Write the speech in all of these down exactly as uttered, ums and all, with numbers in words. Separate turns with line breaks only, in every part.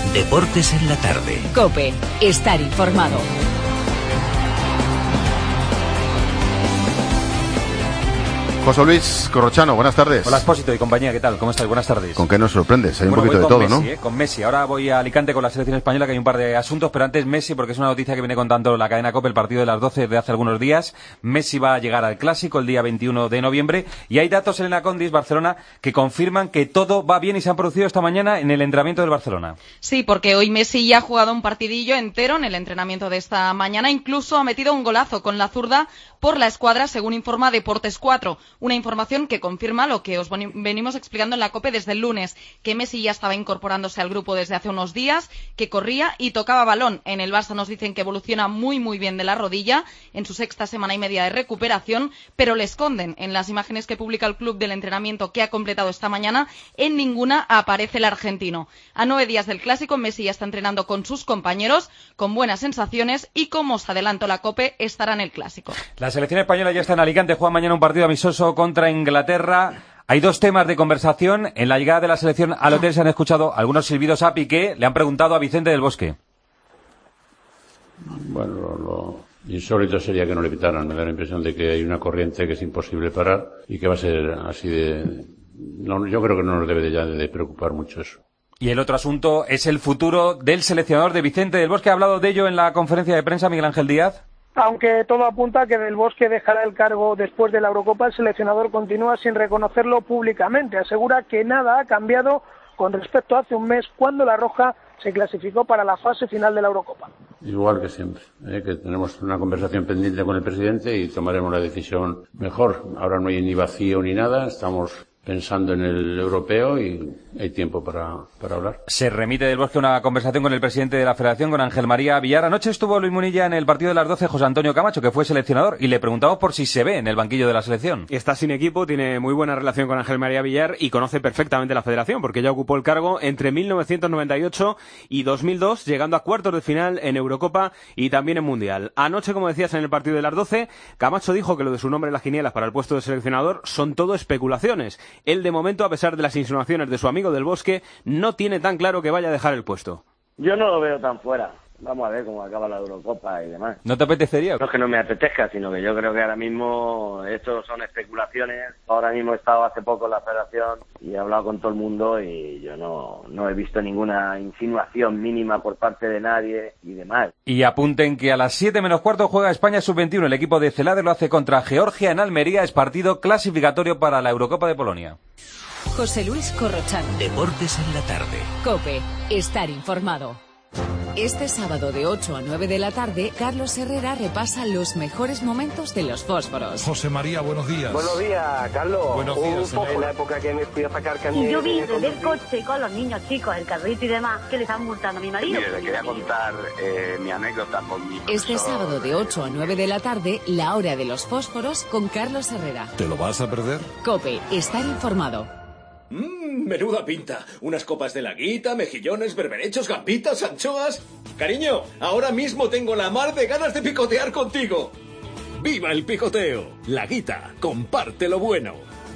Deportes en la tarde.
COPE. Estar informado.
José Luis Corrochano, buenas tardes.
Hola, Expósito y compañía, ¿qué tal? ¿Cómo estás? Buenas tardes.
¿Con qué nos sorprendes? Hay un
bueno,
poquito de
con
todo,
Messi,
¿no?
¿eh? Con Messi. Ahora voy a Alicante con la selección española, que hay un par de asuntos, pero antes Messi, porque es una noticia que viene contando la cadena COPE, el partido de las doce de hace algunos días. Messi va a llegar al Clásico el día veintiuno de noviembre y hay datos, Elena Condis, Barcelona, que confirman que todo va bien y se han producido esta mañana en el entrenamiento del Barcelona.
Sí, porque hoy Messi ya ha jugado un partidillo entero en el entrenamiento de esta mañana, incluso ha metido un golazo con la zurda por la escuadra, según informa Deportes cuatro. Una información que confirma lo que os venimos explicando en la COPE desde el lunes, que Messi ya estaba incorporándose al grupo desde hace unos días, que corría y tocaba balón. En el Barça nos dicen que evoluciona muy muy bien de la rodilla, en su sexta semana y media de recuperación, pero le esconden en las imágenes que publica el club del entrenamiento que ha completado esta mañana, en ninguna aparece el argentino. A nueve días del Clásico, Messi ya está entrenando con sus compañeros, con buenas sensaciones y, como os adelanto la COPE, estará en el Clásico.
La selección española ya está en Alicante, juega mañana un partido amistoso contra Inglaterra. Hay dos temas de conversación. En la llegada de la selección al hotel se han escuchado algunos silbidos a Piqué. Le han preguntado a Vicente del Bosque.
Bueno, lo, lo insólito sería que no le pitaran. Me da la impresión de que hay una corriente que es imposible parar y que va a ser así de... No, yo creo que no nos debe de ya de preocupar mucho eso.
Y el otro asunto es el futuro del seleccionador de Vicente del Bosque. ¿Ha hablado de ello en la conferencia de prensa Miguel Ángel Díaz?
Aunque todo apunta a que Del Bosque dejará el cargo después de la Eurocopa, el seleccionador continúa sin reconocerlo públicamente. Asegura que nada ha cambiado con respecto a hace un mes, cuando la Roja se clasificó para la fase final de la Eurocopa.
Igual que siempre, ¿eh? que tenemos una conversación pendiente con el presidente y tomaremos la decisión mejor. Ahora no hay ni vacío ni nada, estamos pensando en el europeo y hay tiempo para, para hablar.
Se remite Del Bosque una conversación con el presidente de la Federación, con Ángel María Villar. Anoche estuvo Luis Munilla en el partido de las doce, José Antonio Camacho, que fue seleccionador, y le preguntamos por si se ve en el banquillo de la selección.
Está sin equipo, tiene muy buena relación con Ángel María Villar y conoce perfectamente la Federación, porque ya ocupó el cargo entre mil novecientos noventa y ocho y dos mil dos, llegando a cuartos de final en Eurocopa y también en Mundial. Anoche, como decías, en el partido de las doce, Camacho dijo que lo de su nombre en las quinielas para el puesto de seleccionador son todo especulaciones. Él, de momento, a pesar de las insinuaciones de su amigo Del Bosque, no tiene tan claro que vaya a dejar el puesto.
Yo no lo veo tan fuera. Vamos a ver cómo acaba la Eurocopa y demás.
¿No te apetecería?
No es que no me apetezca, sino que yo creo que ahora mismo esto son especulaciones. Ahora mismo he estado hace poco en la Federación y he hablado con todo el mundo y yo no, no he visto ninguna insinuación mínima por parte de nadie y demás.
Y apunten que a las siete menos cuarto juega España sub veintiuno. El equipo de Celades lo hace contra Georgia en Almería. Es partido clasificatorio para la Eurocopa de Polonia.
José Luis Corrochano.
Deportes en la tarde.
COPE. Estar informado. Este sábado de ocho a nueve de la tarde, Carlos Herrera repasa los mejores momentos de los fósforos.
José María, buenos días.
Buenos días, Carlos.
Buenos días.
Un poco en la época que me fui a sacar carnet.
Y yo vi desde el coche con los niños chicos, el carrito y demás, que le estaban multando a mi marido.
Mire, le quería contar eh, mi anécdota con mi profesor.
Este sábado de ocho a nueve de la tarde, la hora de los fósforos con Carlos Herrera.
¿Te lo vas a perder?
COPE. Estar informado.
Mmm, menuda pinta. Unas copas de laguita, mejillones, berberechos, gambitas, anchoas. Cariño, ahora mismo tengo la mar de ganas de picotear contigo. ¡Viva el picoteo! Laguita, comparte lo bueno.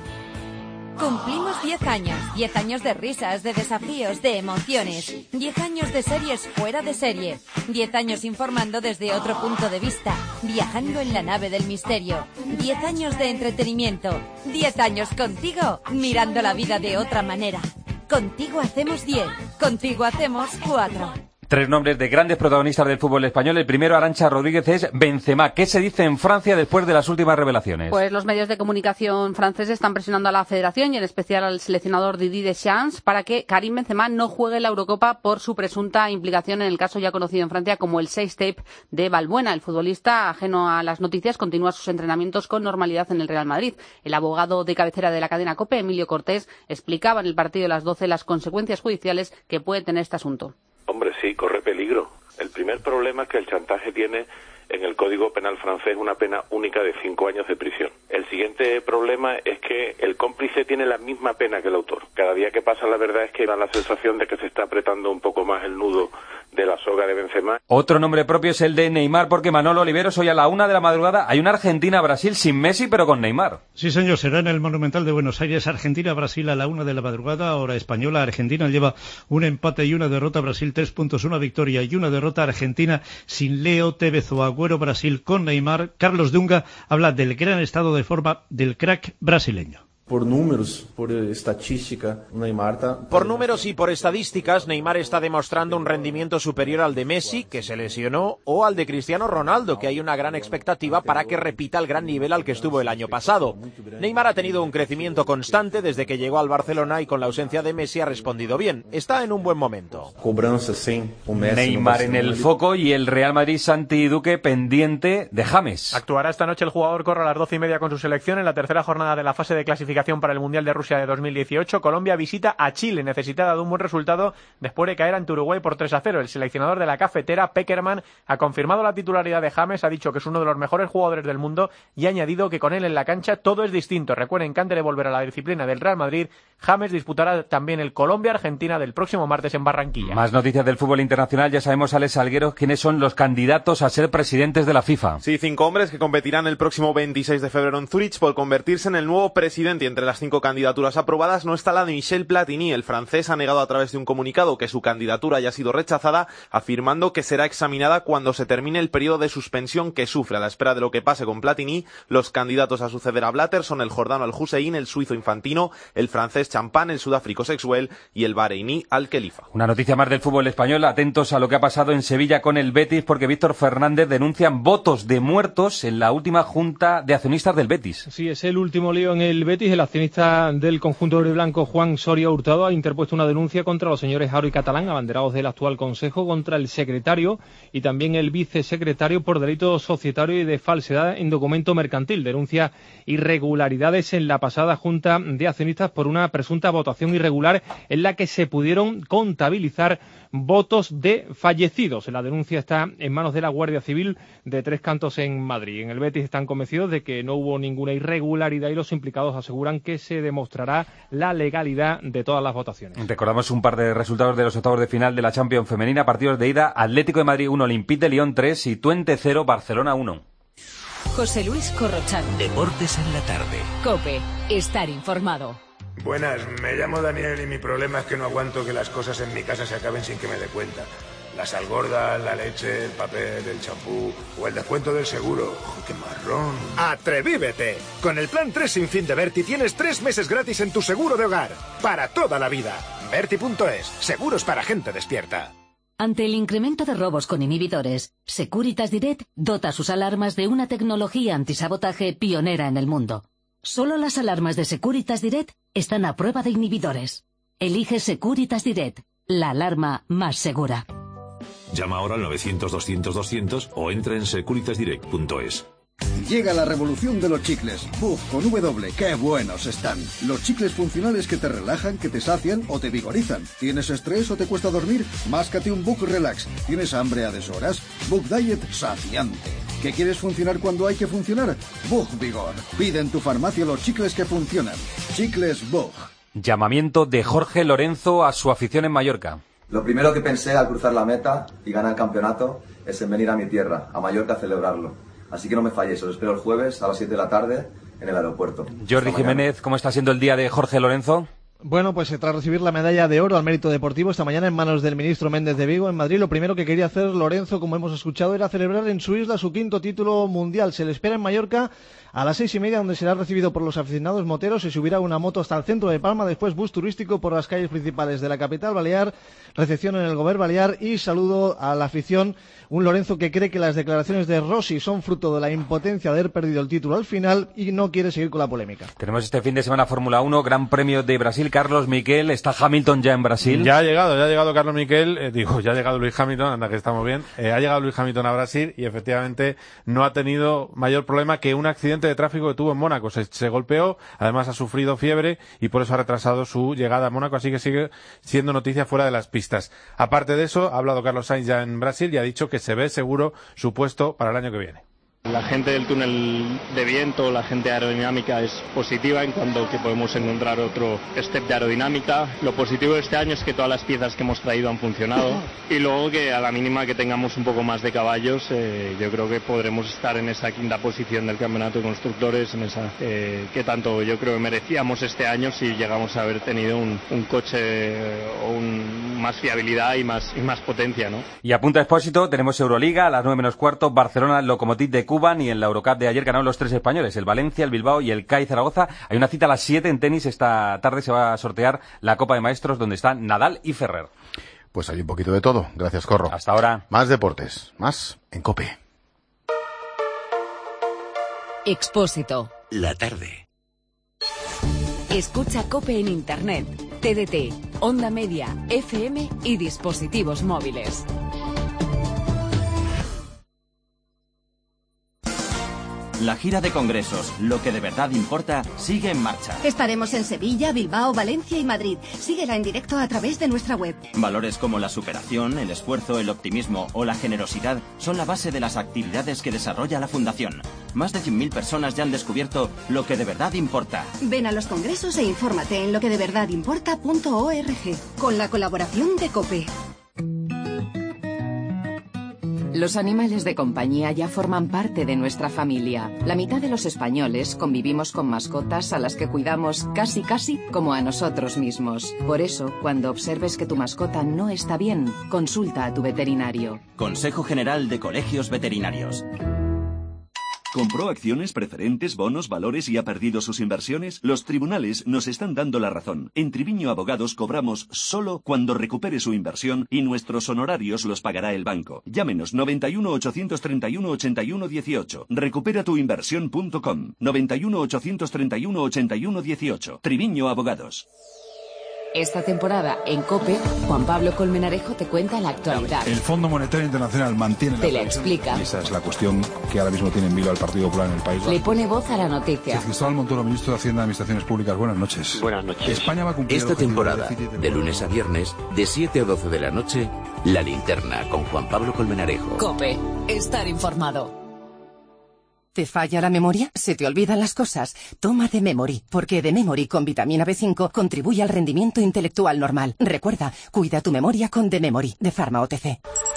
Cumplimos diez años. diez años de risas, de desafíos, de emociones. diez años de series fuera de serie. diez años informando desde otro punto de vista. Viajando en la nave del misterio. diez años de entretenimiento. diez años contigo, mirando la vida de otra manera. Contigo hacemos diez. Contigo hacemos cuatro.
Tres nombres de grandes protagonistas del fútbol español. El primero, Arantxa Rodríguez, es Benzema. ¿Qué se dice en Francia después de las últimas revelaciones?
Pues los medios de comunicación franceses están presionando a la Federación y en especial al seleccionador Didier Deschamps para que Karim Benzema no juegue la Eurocopa por su presunta implicación en el caso ya conocido en Francia como el sex-tape de Valbuena. El futbolista, ajeno a las noticias, continúa sus entrenamientos con normalidad en el Real Madrid. El abogado de cabecera de la cadena COPE, Emilio Cortés, explicaba en el partido de las doce las consecuencias judiciales que puede tener este asunto.
Hombre, sí, corre peligro. El primer problema es que el chantaje tiene en el Código Penal francés una pena única de cinco años de prisión. El siguiente problema es que el cómplice tiene la misma pena que el autor. Cada día que pasa, la verdad es que da la sensación de que se está apretando un poco más el nudo de la soga de Benzema.
Otro nombre propio es el de Neymar, porque Manolo Oliveros, hoy a la una de la madrugada hay una Argentina-Brasil sin Messi, pero con Neymar.
Sí, señor, será en el Monumental de Buenos Aires. Argentina-Brasil a la una de la madrugada, hora española. Argentina lleva un empate y una derrota. Brasil tres puntos, una victoria y una derrota. Argentina sin Leo, Tevez o Agüero. Brasil con Neymar. Carlos Dunga habla del gran estado de forma del crack brasileño.
Por números, por estadística, Neymar está...
Por números y por estadísticas, Neymar está demostrando un rendimiento superior al de Messi, que se lesionó, o al de Cristiano Ronaldo, que hay una gran expectativa para que repita el gran nivel al que estuvo el año pasado. Neymar ha tenido un crecimiento constante desde que llegó al Barcelona y con la ausencia de Messi ha respondido bien. Está en un buen momento.
Neymar en el foco y el Real Madrid, Santi Duque, pendiente de James.
Actuará esta noche el jugador, corre a las doce y media con su selección en la tercera jornada de la fase de clasificación para el Mundial de Rusia de dos mil dieciocho. Colombia visita a Chile, necesitada de un buen resultado después de caer ante Uruguay por tres a cero. El seleccionador de la cafetera, Pekerman, ha confirmado la titularidad de James, ha dicho que es uno de los mejores jugadores del mundo y ha añadido que con él en la cancha todo es distinto. Recuerden que antes de volver a la disciplina del Real Madrid, James disputará también el Colombia-Argentina del próximo martes en Barranquilla.
Más noticias del fútbol internacional. Ya sabemos, Alex Salguero, quiénes son los candidatos a ser presidentes de la FIFA.
Sí, cinco hombres que competirán el próximo veintiséis de febrero en Zurich por convertirse en el nuevo presidente. Y entre las cinco candidaturas aprobadas no está la de Michel Platini. El francés ha negado a través de un comunicado que su candidatura haya sido rechazada, afirmando que será examinada cuando se termine el periodo de suspensión que sufre. A la espera de lo que pase con Platini, los candidatos a suceder a Blatter son el jordano Al-Hussein, el suizo Infantino, el francés Champán, el sudáfrico Sexuel y el bahreiní Al-Khelifa.
Una noticia más del fútbol español. Atentos a lo que ha pasado en Sevilla con el Betis, porque Víctor Fernández denuncian votos de muertos en la última junta de accionistas del Betis.
Sí, es el último lío en el Betis. El accionista del conjunto blanco, Juan Soria Hurtado, ha interpuesto una denuncia contra los señores Haro y Catalán, abanderados del actual Consejo, contra el secretario y también el vicesecretario por delito societario y de falsedad en documento mercantil. Denuncia irregularidades en la pasada junta de accionistas por una presunta votación irregular en la que se pudieron contabilizar votos de fallecidos. La denuncia está en manos de la Guardia Civil de Tres Cantos en Madrid. En el Betis están convencidos de que no hubo ninguna irregularidad y los implicados aseguran que se demostrará la legalidad de todas las votaciones.
Recordamos un par de resultados de los octavos de final de la Champions femenina. Partidos de ida: Atlético de Madrid uno, Olympique de Lyon tres y Twente cero, Barcelona uno.
José Luis Corrochano.
Deportes en la tarde.
COPE. Estar informado.
Buenas, me llamo Daniel y mi problema es que no aguanto que las cosas en mi casa se acaben sin que me dé cuenta. La sal gorda, la leche, el papel, el champú o el descuento del seguro. ¡Oh, qué marrón!
¡Atrevívete! Con el plan tres sin fin de Berti tienes tres meses gratis en tu seguro de hogar. Para toda la vida. Berti punto es. Seguros para gente despierta.
Ante el incremento de robos con inhibidores, Securitas Direct dota sus alarmas de una tecnología antisabotaje pionera en el mundo. Solo las alarmas de Securitas Direct están a prueba de inhibidores. Elige Securitas Direct, la alarma más segura.
Llama ahora al novecientos doscientos doscientos o entra en securitas direct punto es.
Llega la revolución de los chicles. Bug con W, qué buenos están. Los chicles funcionales que te relajan, que te sacian o te vigorizan. ¿Tienes estrés o te cuesta dormir? Máscate un Bug Relax. ¿Tienes hambre a deshoras? Bug Diet saciante. ¿Qué quieres funcionar cuando hay que funcionar? Bug Vigor. Pide en tu farmacia los chicles que funcionan. Chicles Bug.
Llamamiento de Jorge Lorenzo a su afición en Mallorca.
Lo primero que pensé al cruzar la meta y ganar el campeonato es en venir a mi tierra, a Mallorca, a celebrarlo. Así que no me falléis, os espero el jueves a las siete de la tarde en el aeropuerto.
Jordi Jiménez, ¿cómo está siendo el día de Jorge Lorenzo?
Bueno, pues tras recibir la medalla de oro al mérito deportivo esta mañana en manos del ministro Méndez de Vigo en Madrid, lo primero que quería hacer Lorenzo, como hemos escuchado, era celebrar en su isla su quinto título mundial. Se le espera en Mallorca a las seis y media, donde será recibido por los aficionados moteros. Se subirá una moto hasta el centro de Palma, después bus turístico por las calles principales de la capital balear, recepción en el Govern Balear y saludo a la afición. Un Lorenzo que cree que las declaraciones de Rossi son fruto de la impotencia de haber perdido el título al final y no quiere seguir con la polémica.
Tenemos este fin de semana Fórmula uno, Gran Premio de Brasil. Carlos Miquel, ¿está Hamilton ya en Brasil?
Ya ha llegado, ya ha llegado Carlos Miquel, eh, digo, ya ha llegado Luis Hamilton, anda que estamos bien, eh, ha llegado Luis Hamilton a Brasil y efectivamente no ha tenido mayor problema que un accidente de tráfico que tuvo en Mónaco. Se, se golpeó, además ha sufrido fiebre y por eso ha retrasado su llegada a Mónaco, así que sigue siendo noticia fuera de las pistas. Aparte de eso, ha hablado Carlos Sainz ya en Brasil y ha dicho que se ve seguro su puesto para el año que viene.
La gente del túnel de viento, la gente aerodinámica es positiva en cuanto que podemos encontrar otro step de aerodinámica. Lo positivo de este año es que todas las piezas que hemos traído han funcionado y luego que a la mínima que tengamos un poco más de caballos, eh, yo creo que podremos estar en esa quinta posición del campeonato de constructores, en esa eh, que tanto yo creo que merecíamos este año si llegamos a haber tenido un, un coche eh, o un, más fiabilidad y más, y más potencia, ¿no?
Y a punto de expósito tenemos Euroliga a las nueve menos cuarto, Barcelona, Lokomotiv de Cuba, y en la Eurocup de ayer ganaron los tres españoles, el Valencia, el Bilbao y el C A I Zaragoza. Hay una cita a las siete en tenis. Esta tarde se va a sortear la Copa de Maestros, donde están Nadal y Ferrer.
Pues hay un poquito de todo. Gracias, Corro.
Hasta ahora.
Más deportes, más en COPE.
Expósito.
La tarde.
Escucha COPE en Internet, T D T, Onda Media, F M y dispositivos móviles.
La gira de congresos, lo que de verdad importa, sigue en marcha.
Estaremos en Sevilla, Bilbao, Valencia y Madrid. Síguela en directo a través de nuestra web.
Valores como la superación, el esfuerzo, el optimismo o la generosidad son la base de las actividades que desarrolla la Fundación. Más de cien mil personas ya han descubierto lo que de verdad importa.
Ven a los congresos e infórmate en lo que de verdad importa punto org, con la colaboración de COPE.
Los animales de compañía ya forman parte de nuestra familia. La mitad de los españoles convivimos con mascotas a las que cuidamos casi casi como a nosotros mismos. Por eso, cuando observes que tu mascota no está bien, consulta a tu veterinario.
Consejo General de Colegios Veterinarios.
¿Compró acciones, preferentes, bonos, valores y ha perdido sus inversiones? Los tribunales nos están dando la razón. En Triviño Abogados cobramos solo cuando recupere su inversión y nuestros honorarios los pagará el banco. Llámenos noventa y uno, ochocientos treinta y uno, ochenta y uno dieciocho. recupera tu inversión punto com. noventa y uno, ochocientos treinta y uno, ochenta y uno dieciocho. Triviño Abogados.
Esta temporada en COPE, Juan Pablo Colmenarejo te cuenta la actualidad.
El Fondo Monetario Internacional mantiene la
Te la explica.
Esa es la cuestión que ahora mismo tiene en vilo al Partido Popular en el país.
Le pone voz a la noticia.
Cristóbal Montoro, ministro de Hacienda y Administraciones Públicas. Buenas noches.
Buenas noches.
España va a cumplir
Esta temporada, de lunes a viernes, de siete a doce de la noche, La Linterna con Juan Pablo Colmenarejo.
COPE. Estar informado.
¿Te falla la memoria? ¿Se te olvidan las cosas? Toma The Memory, porque The Memory con vitamina B cinco contribuye al rendimiento intelectual normal. Recuerda, cuida tu memoria con The Memory, de Pharma O T C.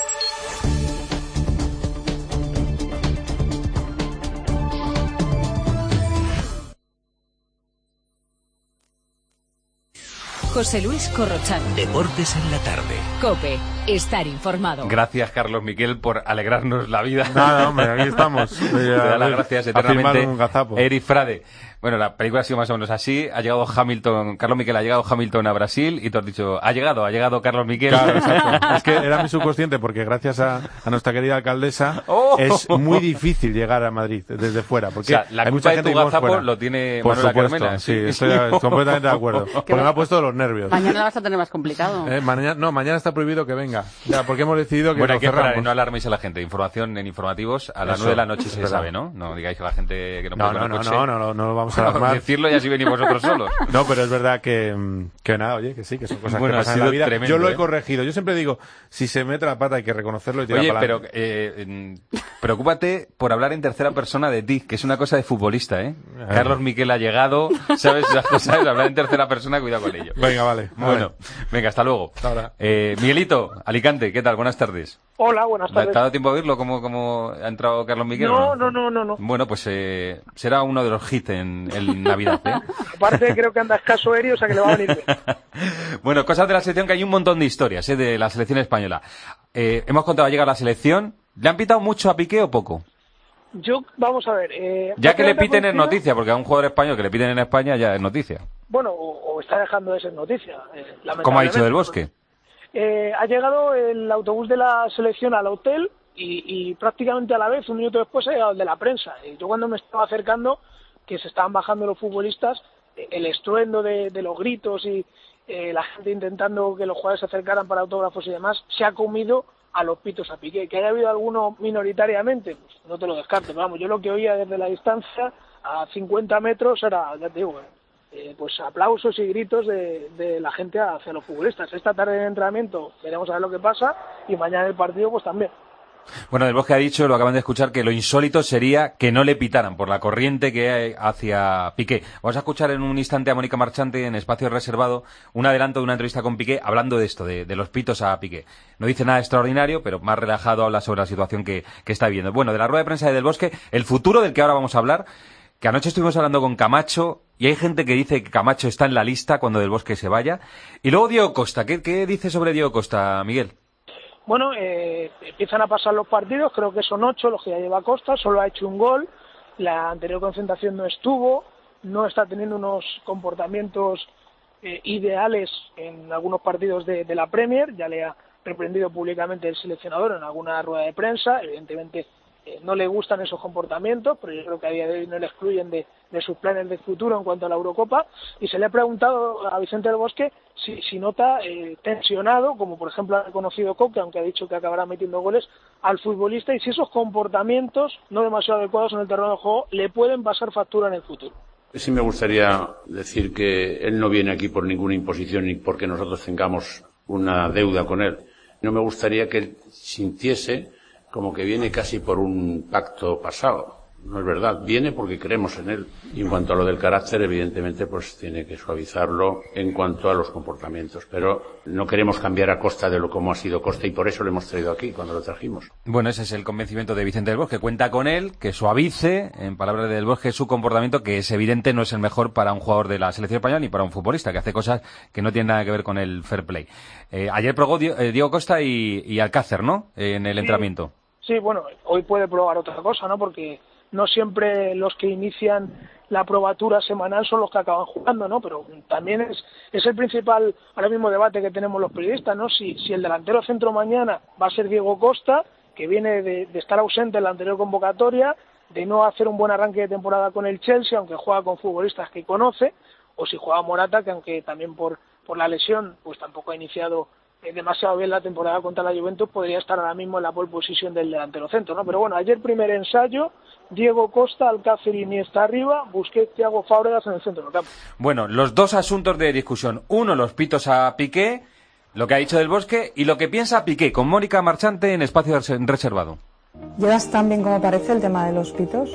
José Luis Corrochano.
Deportes en la tarde.
COPE. Estar informado.
Gracias, Carlos Miquel, por alegrarnos la vida.
Nada, hombre, aquí estamos.
Te da las gracias eternamente,
un gazapo.
Eric Frade. Bueno, la película ha sido más o menos así. Ha llegado Hamilton, Carlos Miquel ha llegado Hamilton a Brasil y tú has dicho, ha llegado, ha llegado Carlos Miquel.
Claro, exacto. Es que era mi subconsciente porque gracias a, a nuestra querida alcaldesa oh. es muy difícil llegar a Madrid desde fuera. Porque
o sea, la
hay
culpa
mucha
de
gente
tu gazapo
fuera.
lo tiene
Por
Manuela
supuesto,
Carmena.
sí, estoy completamente de acuerdo. Porque me ha puesto los nervios.
Mañana vas a tener más complicado.
Eh, mañana, no, mañana está prohibido que venga. Ya, porque hemos decidido que
bueno,
lo
hay que
cerramos.
esperar, no alarméis a la gente. Información en informativos a las
Eso,
nueve de la noche se
verdad.
sabe, ¿no? No digáis que la gente que no
No,
puede
no, no,
coche.
no, no, no, no lo vamos a alarmar.
Decirlo y así venís vosotros solos.
No, pero es verdad que, que nada, oye, que sí, que son cosas
bueno,
que pasan en la vida.
Tremendo,
Yo lo he
¿eh?
corregido. Yo siempre digo, si se mete la pata hay que reconocerlo y tirar
Oye,
para
pero
adelante.
eh, preocúpate por hablar en tercera persona de ti, que es una cosa de futbolista, ¿eh? Ay. Carlos Miquel ha llegado, ¿sabes? ¿sabes? Hablar en tercera persona, cuidado con ello.
Venga, vale.
Bueno,
vale.
venga, hasta luego.
Hasta ahora.
Eh, Miguelito, Alicante, ¿qué tal? Buenas tardes.
Hola, buenas tardes.
¿Te ha dado tiempo a oírlo cómo, cómo ha entrado Carlos Miquel?
No,
no,
no, no, no, no.
Bueno, pues eh, será uno de los hits en, en Navidad, ¿eh?
Aparte creo que anda escaso aéreo, o sea que le va a venir bien.
Bueno, cosas de la selección, que hay un montón de historias, ¿eh? De la selección española. Eh, hemos contado, llega la selección. ¿Le han pitado mucho a Piqué o poco?
Yo, vamos a ver... Eh,
ya que le piten es noticia, porque a un jugador español que le piten en España ya es noticia.
Bueno, o, o está dejando de ser noticia. Eh,
¿Cómo ha dicho Del Bosque?
Eh, ha llegado el autobús de la selección al hotel y, y prácticamente a la vez, un minuto después, ha llegado el de la prensa. Y yo cuando me estaba acercando, que se estaban bajando los futbolistas, el estruendo de, de los gritos y eh, la gente intentando que los jugadores se acercaran para autógrafos y demás, se ha comido a los pitos a Piqué. Que haya habido alguno minoritariamente, pues no te lo descarto. Pero vamos, yo lo que oía desde la distancia, a cincuenta metros, era, ya te digo, eh, pues aplausos y gritos de, de la gente hacia los futbolistas. Esta tarde en el entrenamiento veremos a ver lo que pasa y mañana en el partido pues también.
Bueno, Del Bosque ha dicho, lo acaban de escuchar, que lo insólito sería que no le pitaran por la corriente que hay hacia Piqué. Vamos a escuchar en un instante a Mónica Marchante en espacio reservado un adelanto de una entrevista con Piqué hablando de esto, de, de los pitos a Piqué. No dice nada extraordinario, pero más relajado habla sobre la situación que, que está viviendo. Bueno, de la rueda de prensa de Del Bosque, el futuro del que ahora vamos a hablar, que anoche estuvimos hablando con Camacho y hay gente que dice que Camacho está en la lista cuando Del Bosque se vaya. Y luego Diego Costa, ¿qué, qué dice sobre Diego Costa, Miguel?
Bueno, eh, empiezan a pasar los partidos, creo que son ocho los que ya lleva Costa, solo ha hecho un gol, la anterior concentración no estuvo, no está teniendo unos comportamientos eh, ideales en algunos partidos de, de la Premier, ya le ha reprendido públicamente el seleccionador en alguna rueda de prensa, evidentemente eh, no le gustan esos comportamientos, pero yo creo que a día de hoy no le excluyen de, de sus planes de futuro en cuanto a la Eurocopa, y se le ha preguntado a Vicente del Bosque si, si nota eh, tensionado, como por ejemplo ha reconocido Coque, aunque ha dicho que acabará metiendo goles, al futbolista, y si esos comportamientos no demasiado adecuados en el terreno de juego le pueden pasar factura en el futuro.
Sí me gustaría decir que él no viene aquí por ninguna imposición ni porque nosotros tengamos una deuda con él. No me gustaría que él sintiese como que viene casi por un pacto pasado. No es verdad, viene porque creemos en él. Y en cuanto a lo del carácter, evidentemente, pues tiene que suavizarlo en cuanto a los comportamientos. Pero no queremos cambiar a costa de lo como ha sido Costa y por eso lo hemos traído aquí cuando lo trajimos.
Bueno, ese es el convencimiento de Vicente del Bosque. Cuenta con él, que suavice, en palabras de Del Bosque, su comportamiento, que es evidente no es el mejor para un jugador de la selección española ni para un futbolista, que hace cosas que no tienen nada que ver con el fair play. Eh, ayer probó Diego Costa y, y Alcácer, ¿no?, en el sí, entrenamiento.
Sí, bueno, hoy puede probar otra cosa, ¿no?, porque no siempre los que inician la probatura semanal son los que acaban jugando, ¿no? Pero también es, es el principal ahora mismo debate que tenemos los periodistas, ¿no? Si, si el delantero centro mañana va a ser Diego Costa, que viene de, de estar ausente en la anterior convocatoria, de no hacer un buen arranque de temporada con el Chelsea, aunque juega con futbolistas que conoce, o si juega Morata, que aunque también por, por la lesión pues tampoco ha iniciado demasiado bien la temporada contra la Juventus, podría estar ahora mismo en la pole position del delantero centro, ¿no? Pero bueno, ayer primer ensayo, Diego Costa, Alcácer y Iniesta arriba, Busquets, Thiago, Fábregas en el centro del campo.
Bueno, los dos asuntos de discusión, uno, los pitos a Piqué, lo que ha dicho Del Bosque, y lo que piensa Piqué, con Mónica Marchante en espacio reservado.
¿Llevas tan bien como parece el tema de los pitos?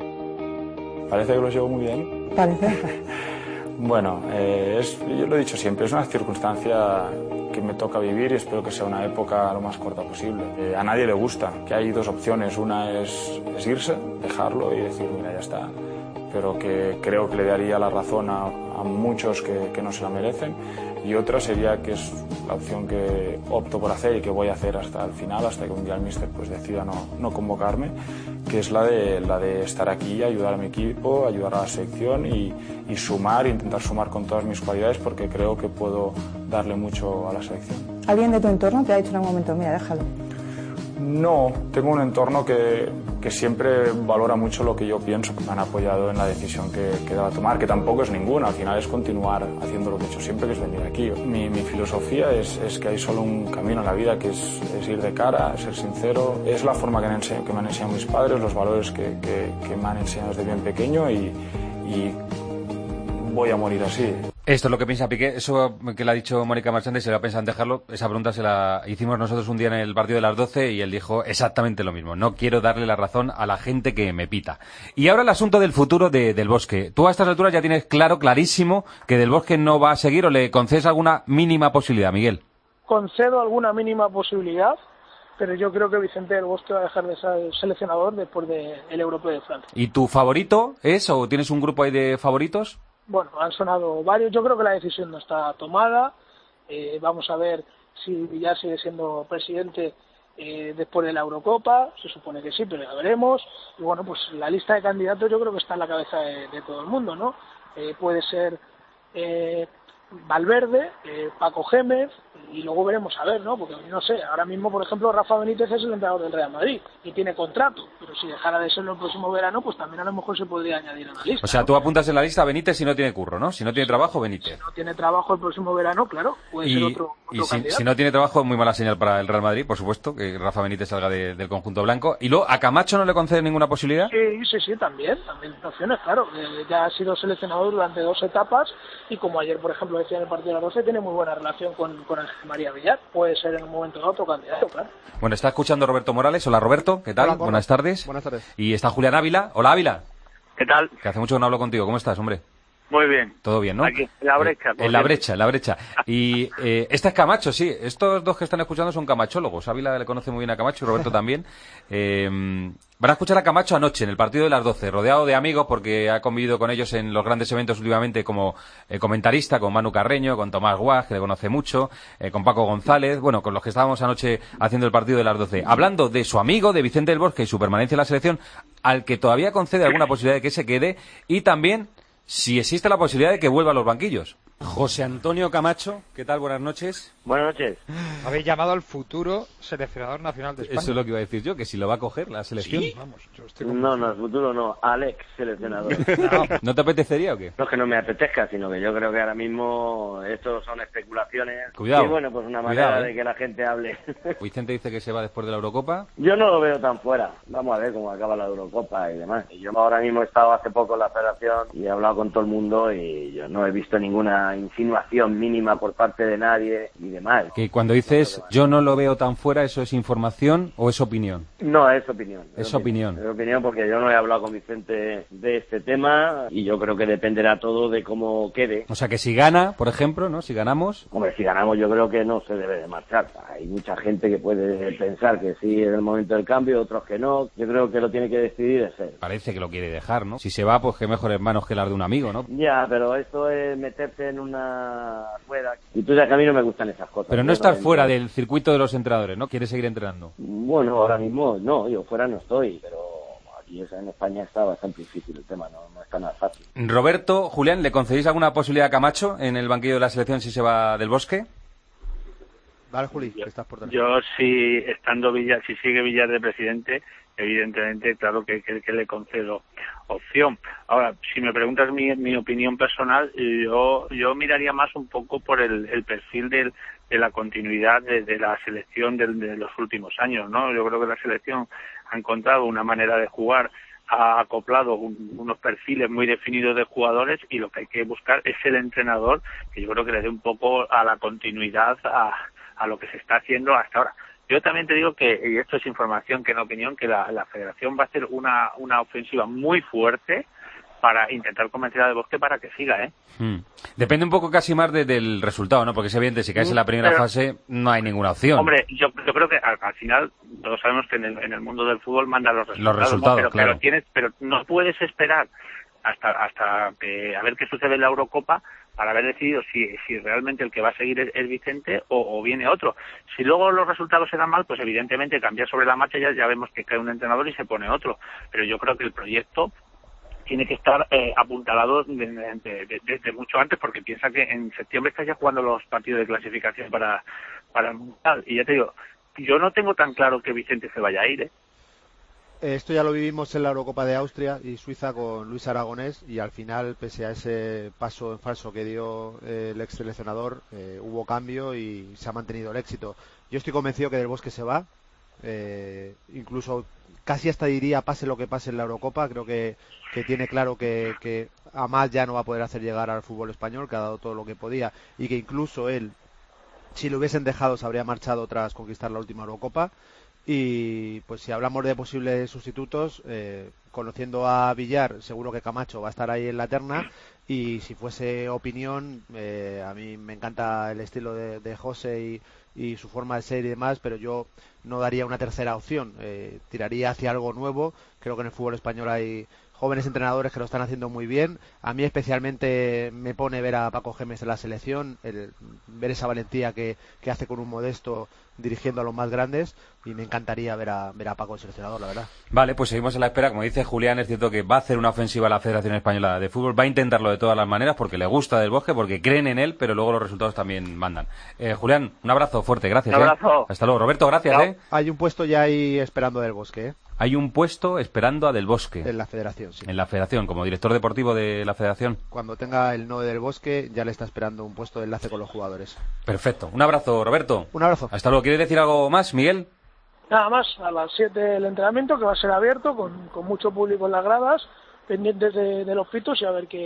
Parece que los llevo muy bien.
Parece.
Bueno, eh, es, yo lo he dicho siempre, es una circunstancia que me toca vivir y espero que sea una época lo más corta posible. Eh, a nadie le gusta, que hay dos opciones, una es, es irse, dejarlo y decir, mira, ya está, pero que creo que le daría la razón a, a muchos que, que no se la merecen, y otra sería que es la opción que opto por hacer y que voy a hacer hasta el final, hasta que un día el míster pues decida no, no convocarme, que es la de, la de estar aquí, ayudar a mi equipo, ayudar a la selección y, y sumar, intentar sumar con todas mis cualidades, porque creo que puedo darle mucho a la selección.
¿Alguien de tu entorno te ha dicho en algún momento, mira, déjalo?
No, tengo un entorno que, que siempre valora mucho lo que yo pienso. Me han apoyado en la decisión que, que deba tomar, que tampoco es ninguna, al final es continuar haciendo lo que he hecho siempre, que es venir aquí. Mi, mi filosofía es, es que hay solo un camino en la vida, que es, es ir de cara, ser sincero. Es la forma que me, ense- que me han enseñado mis padres, los valores que, que, que me han enseñado desde bien pequeño, y, y voy a morir así.
Esto es lo que piensa Piqué, eso que le ha dicho Mónica Marchante, se le ha pensado en dejarlo, esa pregunta se la hicimos nosotros un día en el partido de las doce y él dijo exactamente lo mismo, no quiero darle la razón a la gente que me pita. Y ahora el asunto del futuro de, del Bosque. Tú a estas alturas ya tienes claro, clarísimo, que Del Bosque no va a seguir, o le concedes alguna mínima posibilidad, Miguel.
Concedo alguna mínima posibilidad, pero yo creo que Vicente del Bosque va a dejar de ser seleccionador después del Europeo de Francia.
¿Y tu favorito es, o tienes un grupo ahí de favoritos?
Bueno, han sonado varios. Yo creo que la decisión no está tomada. Eh, vamos a ver si ya sigue siendo presidente eh, después de la Eurocopa. Se supone que sí, pero ya veremos. Y bueno, pues la lista de candidatos yo creo que está en la cabeza de, de todo el mundo, ¿no? Eh, puede ser eh, Valverde, eh, Paco Gémez, y luego veremos a ver, ¿no? Porque no sé, ahora mismo, por ejemplo, Rafa Benítez es el entrenador del Real Madrid y tiene contrato, pero si dejara de serlo el próximo verano, pues también a lo mejor se podría añadir a la lista.
O sea, ¿no? Tú apuntas en la lista a Benítez si no tiene curro, ¿no? Si no tiene trabajo, Benítez.
Si no tiene trabajo el próximo verano, claro, puede
y,
ser otro, otro
y si,
candidato.
si no tiene trabajo, es muy mala señal para el Real Madrid, por supuesto, que Rafa Benítez salga de, del conjunto blanco. Y luego, ¿a Camacho no le concede ninguna posibilidad?
Sí, sí, sí, también, también opciones, claro. Eh, ya ha sido seleccionador durante dos etapas y como ayer, por ejemplo, decía en el partido de las doce, tiene muy buena relación con, con Ángel María Villar. Puede ser en un momento dado otro candidato, claro.
Bueno, está escuchando Roberto Morales. Hola, Roberto. ¿Qué tal?
Hola,
Buenas tardes.
Buenas tardes.
Y está Julián Ávila. Hola, Ávila.
¿Qué tal?
Que hace mucho que no hablo contigo. ¿Cómo estás, hombre?
Muy bien.
Todo bien, ¿no?
Aquí, en la brecha.
Eh, en la brecha, en la brecha. Y eh, esta es Camacho, sí. Estos dos que están escuchando son camachólogos. Ávila le conoce muy bien a Camacho y Roberto también. Eh, van a escuchar a Camacho anoche en el partido de las doce, rodeado de amigos porque ha convivido con ellos en los grandes eventos últimamente como eh, comentarista, con Manu Carreño, con Tomás Guas, que le conoce mucho, eh, con Paco González, bueno, con los que estábamos anoche haciendo el partido de las doce. Hablando de su amigo, de Vicente del Bosque y su permanencia en la selección, al que todavía concede alguna posibilidad de que se quede, y también si existe la posibilidad de que vuelva a los banquillos. José Antonio Camacho, ¿qué tal? Buenas noches.
Buenas noches.
Habéis llamado al futuro seleccionador nacional de España.
Eso es lo que iba a decir yo, que si lo va a coger la selección.
Sí, vamos, yo estoy
No, no, el futuro no, Alex seleccionador.
No. ¿No te apetecería o qué?
No es que no me apetezca, sino que yo creo que ahora mismo esto son especulaciones.
Cuidado.
Y bueno, pues una manera
Cuidado, ¿eh?
de que la gente hable.
Vicente dice que se va después de la Eurocopa.
Yo no lo veo tan fuera. Vamos a ver cómo acaba la Eurocopa y demás. Y yo ahora mismo he estado hace poco en la federación y he hablado con todo el mundo y yo no he visto ninguna insinuación mínima por parte de nadie y demás.
Que cuando dices yo no lo veo tan fuera, ¿eso es información o es opinión?
No, es opinión.
Es, es opinión.
opinión. Es opinión porque yo no he hablado con Vicente de este tema y yo creo que dependerá todo de cómo quede.
O sea que si gana, por ejemplo, ¿no? Si ganamos...
Hombre, si ganamos yo creo que no se debe de marchar. Hay mucha gente que puede pensar que sí es el momento del cambio, otros que no. Yo creo que lo tiene que decidir es él.
Parece que lo quiere dejar, ¿no? Si se va, pues qué mejores manos que las de un amigo, ¿no?
Ya, pero esto es meterse en una rueda. Y tú sabes que a mí no me gustan esas cosas.
Pero no estar fuera del circuito de los entrenadores, ¿no? ¿Quieres seguir entrenando?
Bueno, ahora mismo no, yo fuera no estoy, pero aquí en España está bastante difícil el tema, no, no está nada fácil.
Roberto, Julián, ¿le concedéis alguna posibilidad a Camacho en el banquillo de la selección si se va del Bosque?
Vale, Juli, que estás por delante.
Yo sí, estando Villar, si sigue Villar de presidente, evidentemente, claro que, que, que le concedo opción. Ahora, si me preguntas mi, mi opinión personal, yo yo miraría más un poco por el, el perfil del, de la continuidad de, de la selección de, de los últimos años, ¿no? Yo creo que la selección ha encontrado una manera de jugar, ha acoplado un, unos perfiles muy definidos de jugadores y lo que hay que buscar es el entrenador que yo creo que le dé un poco a la continuidad a, a lo que se está haciendo hasta ahora. Yo también te digo que, y esto es información que no opinión, que la, la Federación va a hacer una, una ofensiva muy fuerte para intentar convencer a Del Bosque para que siga, ¿eh?
Hmm. Depende un poco casi más de, del resultado, ¿no? Porque es evidente, si caes en la primera
Pero,
fase no hay ninguna opción.
Hombre, yo, yo creo que al, al final todos sabemos que en el, en el mundo del fútbol mandan los resultados,
los resultados,
¿no? pero,
claro.
pero, tienes, pero no puedes esperar hasta hasta que, a ver qué sucede en la Eurocopa para haber decidido si, si realmente el que va a seguir es, es Vicente o, o viene otro. Si luego los resultados se dan mal, pues evidentemente cambiar sobre la marcha, ya, ya vemos que cae un entrenador y se pone otro. Pero yo creo que el proyecto tiene que estar eh, apuntalado desde de, de, de, de mucho antes, porque piensa que en septiembre está ya jugando los partidos de clasificación para, para el Mundial. Y ya te digo, yo no tengo tan claro que Vicente se vaya a ir, ¿eh?
Esto ya lo vivimos en la Eurocopa de Austria y Suiza con Luis Aragonés y al final, pese a ese paso en falso que dio eh, el ex seleccionador, eh, hubo cambio y se ha mantenido el éxito. Yo estoy convencido que Del Bosque se va, eh, incluso casi hasta diría pase lo que pase en la Eurocopa. Creo que, que tiene claro que, que Amat ya no va a poder hacer llegar al fútbol español, que ha dado todo lo que podía y que incluso él, si lo hubiesen dejado, se habría marchado tras conquistar la última Eurocopa. Y pues si hablamos de posibles sustitutos, eh, conociendo a Villar, seguro que Camacho va a estar ahí en la terna. Y si fuese opinión, eh, a mí me encanta el estilo de, de José y, y su forma de ser y demás, pero yo no daría una tercera opción, eh, tiraría hacia algo nuevo. Creo que en el fútbol español hay jóvenes entrenadores que lo están haciendo muy bien. A mí especialmente me pone ver a Paco Gémez en la selección, el, ver esa valentía que, que hace con un Modesto dirigiendo a los más grandes, y me encantaría ver a, ver a Paco el seleccionador, la verdad.
Vale, pues seguimos en la espera. Como dice Julián, es cierto que va a hacer una ofensiva a la Federación Española de Fútbol, va a intentarlo de todas las maneras porque le gusta Del Bosque, porque creen en él, pero luego los resultados también mandan. Eh, Julián, un abrazo fuerte, gracias.
Un abrazo.
¿eh? Hasta luego. Roberto, gracias. ¿eh?
Hay un puesto ya ahí esperando Del Bosque, ¿eh?
Hay un puesto esperando a Del Bosque.
En la Federación, sí.
En la Federación, como director deportivo de la Federación.
Cuando tenga el no de Del Bosque, ya le está esperando un puesto de enlace con los jugadores.
Perfecto. Un abrazo, Roberto.
Un abrazo.
Hasta luego. ¿Quieres decir algo más, Miguel?
Nada más, a las siete el entrenamiento, que va a ser abierto, con, con mucho público en las gradas, pendientes de, de los pitos y a ver qué,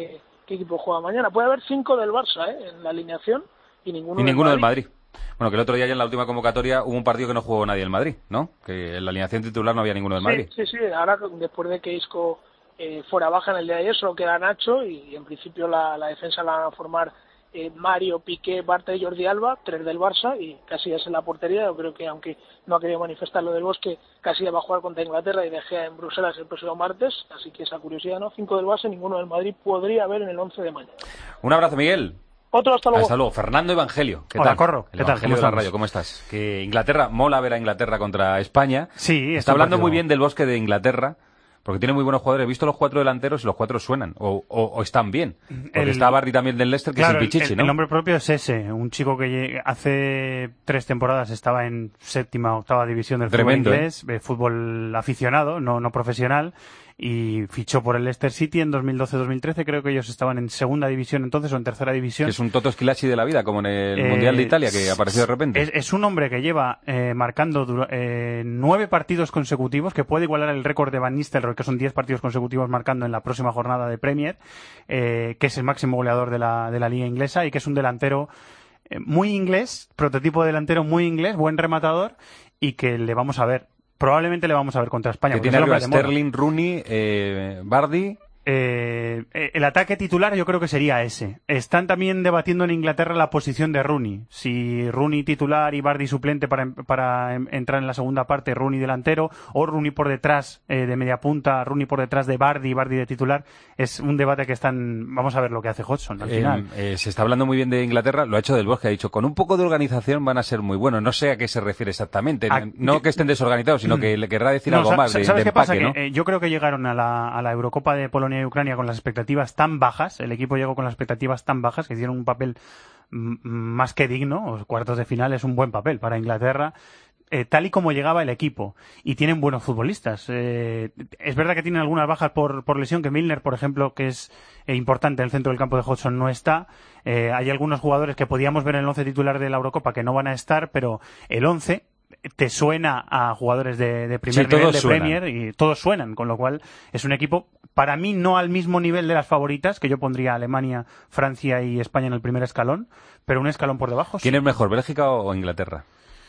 qué equipo juega mañana. Puede haber cinco del Barça, ¿eh? En la alineación y ninguno,
y ninguno del Madrid.
Madrid.
Bueno, que el otro día ya en la última convocatoria hubo un partido que no jugó nadie del Madrid, ¿no? Que en la alineación titular no había ninguno del
Sí,
Madrid.
sí, sí, ahora después de que Isco eh, fuera baja en el día de ayer, solo queda Nacho y en principio la, la defensa la van a formar eh, Mario, Piqué, Bartra y Jordi Alba, tres del Barça y Casillas en la portería. Yo creo que aunque no ha querido manifestar lo del Bosque, Casillas va a jugar contra Inglaterra y De Gea en Bruselas el próximo martes, así que esa curiosidad, ¿no? Cinco del Barça, ninguno del Madrid podría haber en el once de mañana.
Un abrazo, Miguel.
Otro, hasta luego.
Hasta luego. Fernando Evangelio. ¿Qué
Hola,
tal?
Corro.
El
¿Qué tal?
Evangelio de la radio, ¿cómo estás? Que Inglaterra, mola ver a Inglaterra contra España.
Sí.
Está hablando
partido.
muy bien del Bosque de Inglaterra, porque tiene muy buenos jugadores. He visto los cuatro delanteros y los cuatro suenan, o, o, o están bien. Porque
El-
está Bardi también del Leicester, que
Claro,
es el Pichichi,
el,
¿no?
el nombre propio es ese, un chico que lle- hace tres temporadas estaba en séptima o octava división del
Tremendo,
fútbol inglés, eh, fútbol aficionado, no, no profesional, y fichó por el Leicester City en dos mil doce dos mil trece, creo que ellos estaban en segunda división entonces o en tercera división.
Que es un Toto Schillaci de la vida, como en el
Eh,
Mundial de Italia, que apareció de repente.
Es, es un hombre que lleva eh, marcando dura- eh, nueve partidos consecutivos, que puede igualar el récord de Van Nistelrooy, que son diez partidos consecutivos marcando en la próxima jornada de Premier, eh, que es el máximo goleador de la, de la liga inglesa y que es un delantero eh, muy inglés, prototipo de delantero muy inglés, buen rematador y que le vamos a ver, probablemente le vamos a ver contra España.
Que
porque
tiene
es el
arriba
hombre de moda.
Sterling, Rooney, eh, Bardi.
Eh, eh, el ataque titular yo creo que sería ese. Están también debatiendo en Inglaterra la posición de Rooney. Si Rooney titular y Bardi suplente para, para em- entrar en la segunda parte, Rooney delantero, o Rooney por detrás eh, de media punta, Rooney por detrás de Bardi y Bardi de titular. Es un debate que están... Vamos a ver lo que hace Hodgson al
Eh,
final.
eh, se está hablando muy bien de Inglaterra, lo ha hecho del Bosque, ha dicho, con un poco de organización van a ser muy buenos. No sé a qué se refiere exactamente.
A-
No que estén desorganizados, sino que le querrá decir
No,
algo
sa-
más
sa-
de,
¿Sabes
de
qué pasa?
empaque, ¿no?
Que, eh, yo creo que llegaron a la, a la Eurocopa de Polonia y Ucrania con las expectativas tan bajas, el equipo llegó con las expectativas tan bajas que hicieron un papel mm, más que digno, o cuartos de final es un buen papel para Inglaterra, eh, tal y como llegaba el equipo, y tienen buenos futbolistas. Eh, es verdad que tienen algunas bajas por, por lesión, que Milner, por ejemplo, que es eh, importante en el centro del campo de Hodgson, no está. Eh, hay algunos jugadores que podíamos ver en el once titular de la Eurocopa que no van a estar, pero el once te suena a jugadores de, de primer
Sí, todos
nivel de
suenan.
Premier y todos suenan, con lo cual es un equipo, para mí, no al mismo nivel de las favoritas, que yo pondría Alemania, Francia y España en el primer escalón, pero un escalón por debajo.
¿Quién es mejor, Bélgica o Inglaterra?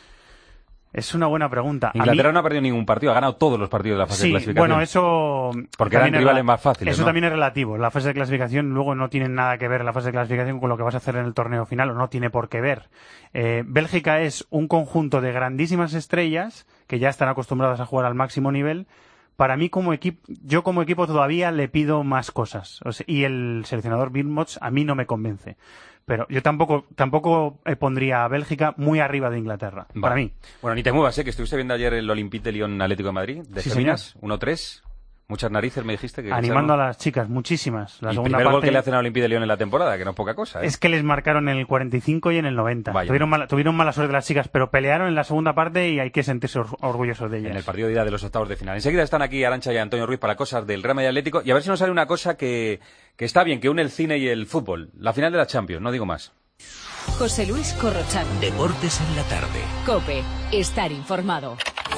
Es una buena pregunta. A
Inglaterra
mí-
no ha perdido ningún partido, ha ganado todos los partidos de la fase
Sí,
de clasificación.
bueno, eso...
Porque eran
también es
rivales
rela-
más fáciles,
Eso
¿no?
también es relativo. La fase de clasificación luego no tiene nada que ver la fase de clasificación con lo que vas a hacer en el torneo final, o no tiene por qué ver. Eh, Bélgica es un conjunto de grandísimas estrellas que ya están acostumbradas a jugar al máximo nivel. Para mí, como equipo, yo como equipo todavía le pido más cosas. O sea, y el seleccionador Wilmots a mí no me convence. Pero yo tampoco tampoco eh, pondría a Bélgica muy arriba de Inglaterra, para
Vale.
mí.
Bueno, ni te muevas, ¿eh? Que estuviste viendo ayer el Olympique de Lyon Atlético de Madrid, de
Sí,
Féminas, uno tres. Muchas narices, me dijiste. que
Animando a
echaron.
las chicas, muchísimas. La
El
segunda
primer gol
parte
que le hacen al Olympique de Lyon en la temporada, que no es poca cosa, ¿eh?
es que les marcaron en el cuarenta y cinco y en el noventa.
Vaya.
Tuvieron mala, tuvieron mala suerte las chicas, pero pelearon en la segunda parte y hay que sentirse or- orgullosos de ellas.
En el partido de ida de los octavos de final. Enseguida están aquí Arantxa y Antonio Ruiz para cosas del Real Madrid Atlético. Y a ver si nos sale una cosa que, que está bien, que une el cine y el fútbol. La final de la Champions, no digo más.
José Luis Corrochano.
Deportes en la tarde.
Cope. Estar informado.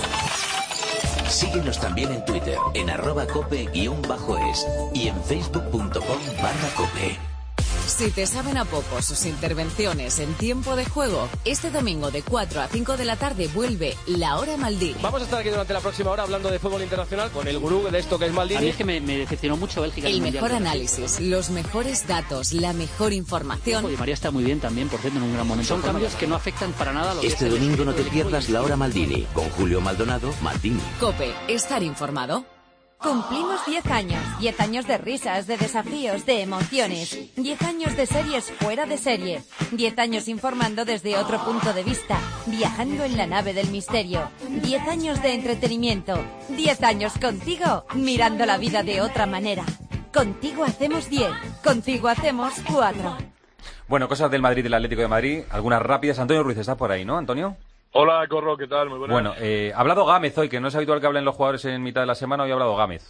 Síguenos también en Twitter, en arroba cope-es y en facebook.com barra cope.
Si te saben a poco sus intervenciones en tiempo de juego, este domingo de cuatro a cinco de la tarde vuelve La Hora Maldini.
Vamos a estar aquí durante la próxima hora hablando de fútbol internacional con el gurú de esto que es Maldini.
A mí es que me, me decepcionó mucho Bélgica. en
El
Mundial
mejor
de Brasil.
análisis, los mejores datos, la mejor información.
Di María está muy bien también, por cierto, en un gran momento. Son cambios que no afectan para nada a lo que
Este
es el
domingo no
espíritu
te
del
pierdas
equipo
La
y-
Hora Maldini, con Julio Maldonado, Maldini.
Cope, estar informado.
Cumplimos diez años. diez años de risas, de desafíos, de emociones. diez años de series fuera de serie. diez años informando desde otro punto de vista. Viajando en la nave del misterio. diez años de entretenimiento. diez años contigo, mirando la vida de otra manera. Contigo hacemos diez. Contigo hacemos cuatro.
Bueno, cosas del Madrid y del Atlético de Madrid. Algunas rápidas. Antonio Ruiz está por ahí, ¿no, Antonio?
Hola, Corro, ¿qué tal? Muy buenas.
Bueno, eh, ha hablado Gámez hoy, que no es habitual que hablen los jugadores en mitad de la semana. Hoy ha hablado Gámez.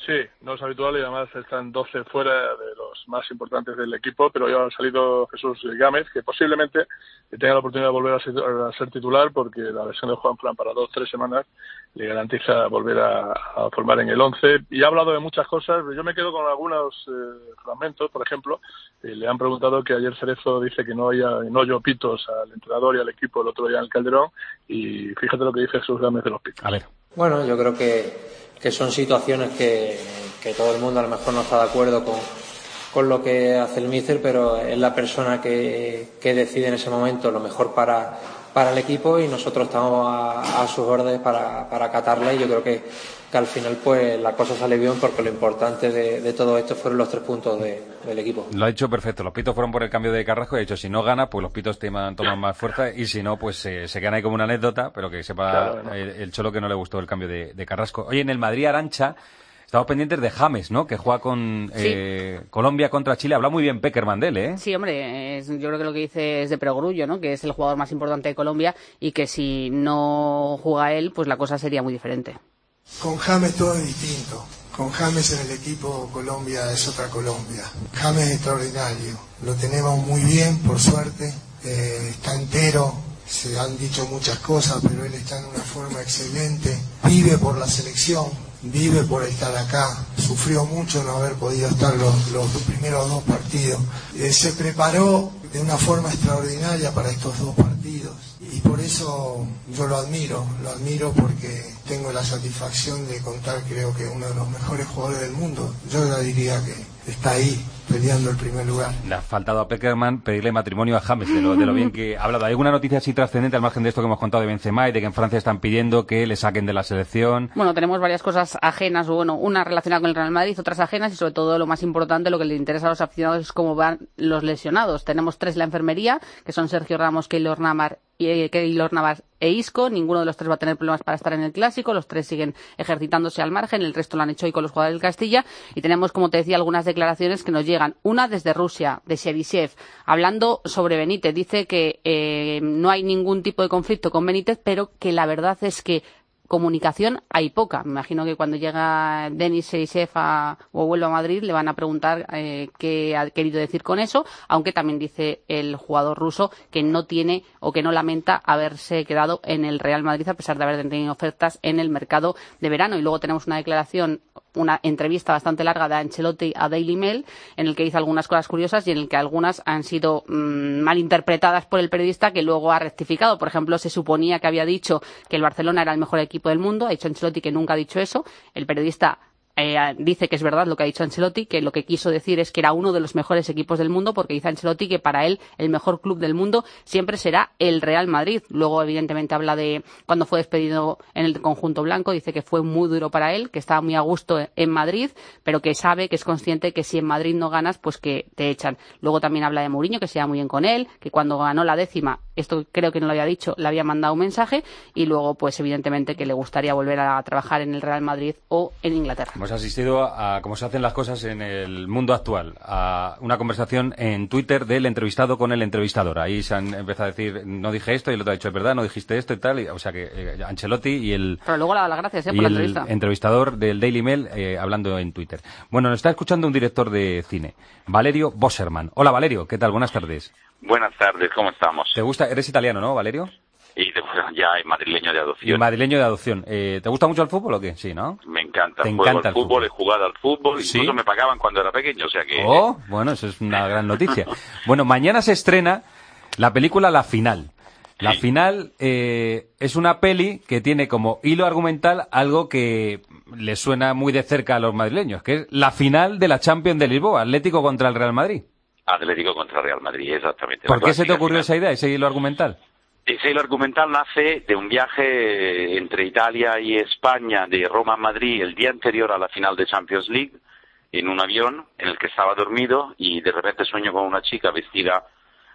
Sí, no es habitual y además están doce fuera de los más importantes del equipo, pero ya ha salido Jesús Gámez, que posiblemente tenga la oportunidad de volver a ser, a ser titular, porque la lesión de Juanfran para dos tres semanas le garantiza volver a, a formar en el once. Y ha hablado de muchas cosas, yo me quedo con algunos eh, fragmentos. Por ejemplo, eh, le han preguntado que ayer Cerezo dice que no haya, no oyó pitos al entrenador y al equipo el otro día en el Calderón, y fíjate lo que dice Jesús Gámez de los pitos.
A ver.
Bueno, yo creo que que son situaciones que, que todo el mundo a lo mejor no está de acuerdo con, con lo que hace el míster, pero es la persona que, que decide en ese momento lo mejor para, para el equipo, y nosotros estamos a, a sus órdenes para, para acatarla, y yo creo que, que al final pues la cosa sale bien, porque lo importante de, de todo esto fueron los tres puntos de, del equipo.
Lo ha hecho perfecto. Los pitos fueron por el cambio de Carrasco y ha dicho, si no gana, pues los pitos toman, toman más fuerza, y si no, pues eh, se quedan ahí como una anécdota, pero que sepa claro, ¿no? el, el Cholo que no le gustó el cambio de, de Carrasco. Oye, en el Madrid Arantxa estamos pendientes de James, ¿no? Que juega con eh, sí. Colombia contra Chile. Habla muy bien Peckerman de él, ¿eh?
Sí, hombre, es, yo creo que lo que dice es de perogrullo, ¿no? Que es el jugador más importante de Colombia y que si no juega él, pues la cosa sería muy diferente.
Con James todo es distinto. Con James en el equipo, Colombia es otra Colombia. James es extraordinario. Lo tenemos muy bien, por suerte. Eh, está entero. Se han dicho muchas cosas, pero él está en una forma excelente. Vive por la selección. Vive por estar acá. Sufrió mucho no haber podido estar los, los primeros dos partidos. Eh, se preparó de una forma extraordinaria para estos dos partidos. Y por eso yo lo admiro, lo admiro porque tengo la satisfacción de contar, creo que uno de los mejores jugadores del mundo. Yo ya diría que está ahí peleando el primer lugar.
Le ha faltado a Peckerman pedirle matrimonio a James, de lo, de lo bien que ha hablado. ¿Hay alguna noticia así trascendente al margen de esto que hemos contado de Benzema y de que en Francia están pidiendo que le saquen de la selección?
Bueno, tenemos varias cosas ajenas, bueno, una relacionada con el Real Madrid, otras ajenas, y sobre todo lo más importante, lo que le interesa a los aficionados es cómo van los lesionados. Tenemos tres en la enfermería, que son Sergio Ramos, Keylor Navas y Keylor Navas e Isco. Ninguno de los tres va a tener problemas para estar en el Clásico. Los tres siguen ejercitándose al margen. El resto lo han hecho hoy con los jugadores del Castilla. Y tenemos, como te decía, algunas declaraciones que nos llegan. Una desde Rusia, de Cherisev, hablando sobre Benítez. Dice que eh, no hay ningún tipo de conflicto con Benítez, pero que la verdad es que comunicación hay poca. Me imagino que cuando llega Denis Cherisev a, o vuelve a Madrid le van a preguntar eh, qué ha querido decir con eso, aunque también dice el jugador ruso que no tiene o que no lamenta haberse quedado en el Real Madrid a pesar de haber tenido ofertas en el mercado de verano. Y luego tenemos una declaración, una entrevista bastante larga de Ancelotti a Daily Mail, en el que dice algunas cosas curiosas y en el que algunas han sido mmm, mal interpretadas por el periodista, que luego ha rectificado. Por ejemplo, se suponía que había dicho que el Barcelona era el mejor equipo del mundo. Ha dicho Ancelotti que nunca ha dicho eso. El periodista Eh, dice que es verdad lo que ha dicho Ancelotti, que lo que quiso decir es que era uno de los mejores equipos del mundo, porque dice Ancelotti que para él el mejor club del mundo siempre será el Real Madrid. Luego, evidentemente, habla de cuando fue despedido en el conjunto blanco, dice que fue muy duro para él, que estaba muy a gusto en Madrid, pero que sabe, que es consciente que si en Madrid no ganas, pues que te echan. Luego también habla de Mourinho, que se lleva muy bien con él, que cuando ganó la décima, esto creo que no lo había dicho, le había mandado un mensaje, y luego, pues evidentemente, que le gustaría volver a trabajar en el Real Madrid o en Inglaterra.
Hemos asistido a cómo se hacen las cosas en el mundo actual, a una conversación en Twitter del entrevistado con el entrevistador. Ahí se han empezado a decir, no dije esto, y el otro ha dicho, es verdad, no dijiste esto y tal, y, o sea que eh, Ancelotti y el...
Pero luego le da las gracias, ¿eh?
Y
por la
el
entrevista.
entrevistador del Daily Mail eh, hablando en Twitter. Bueno, nos está escuchando un director de cine, Valerio Bosserman. Hola, Valerio, ¿qué tal? Buenas tardes.
Buenas tardes, ¿cómo estamos?
¿Te gusta? Eres italiano, ¿no, Valerio?
Y de- ya es madrileño de adopción.
Y madrileño de adopción. Eh, ¿Te gusta mucho el fútbol o qué? Sí, ¿no?
Me encanta.
Te
Juego
encanta
al
el
fútbol,
fútbol.
he jugado al fútbol,
¿Sí?
incluso me pagaban cuando era pequeño, o sea que...
Oh, bueno, eso es una gran noticia. Bueno, mañana se estrena la película La Final. La Final eh, es una peli que tiene como hilo argumental algo que le suena muy de cerca a los madrileños, que es la final de la Champions de Lisboa, Atlético contra el Real Madrid.
Atlético contra Real Madrid, exactamente.
¿Por
La
qué se te
clásica
ocurrió
final.
esa idea, ese hilo argumental?
Ese hilo argumental nace de un viaje entre Italia y España, de Roma a Madrid, el día anterior a la final de Champions League, en un avión en el que estaba dormido y de repente sueño con una chica vestida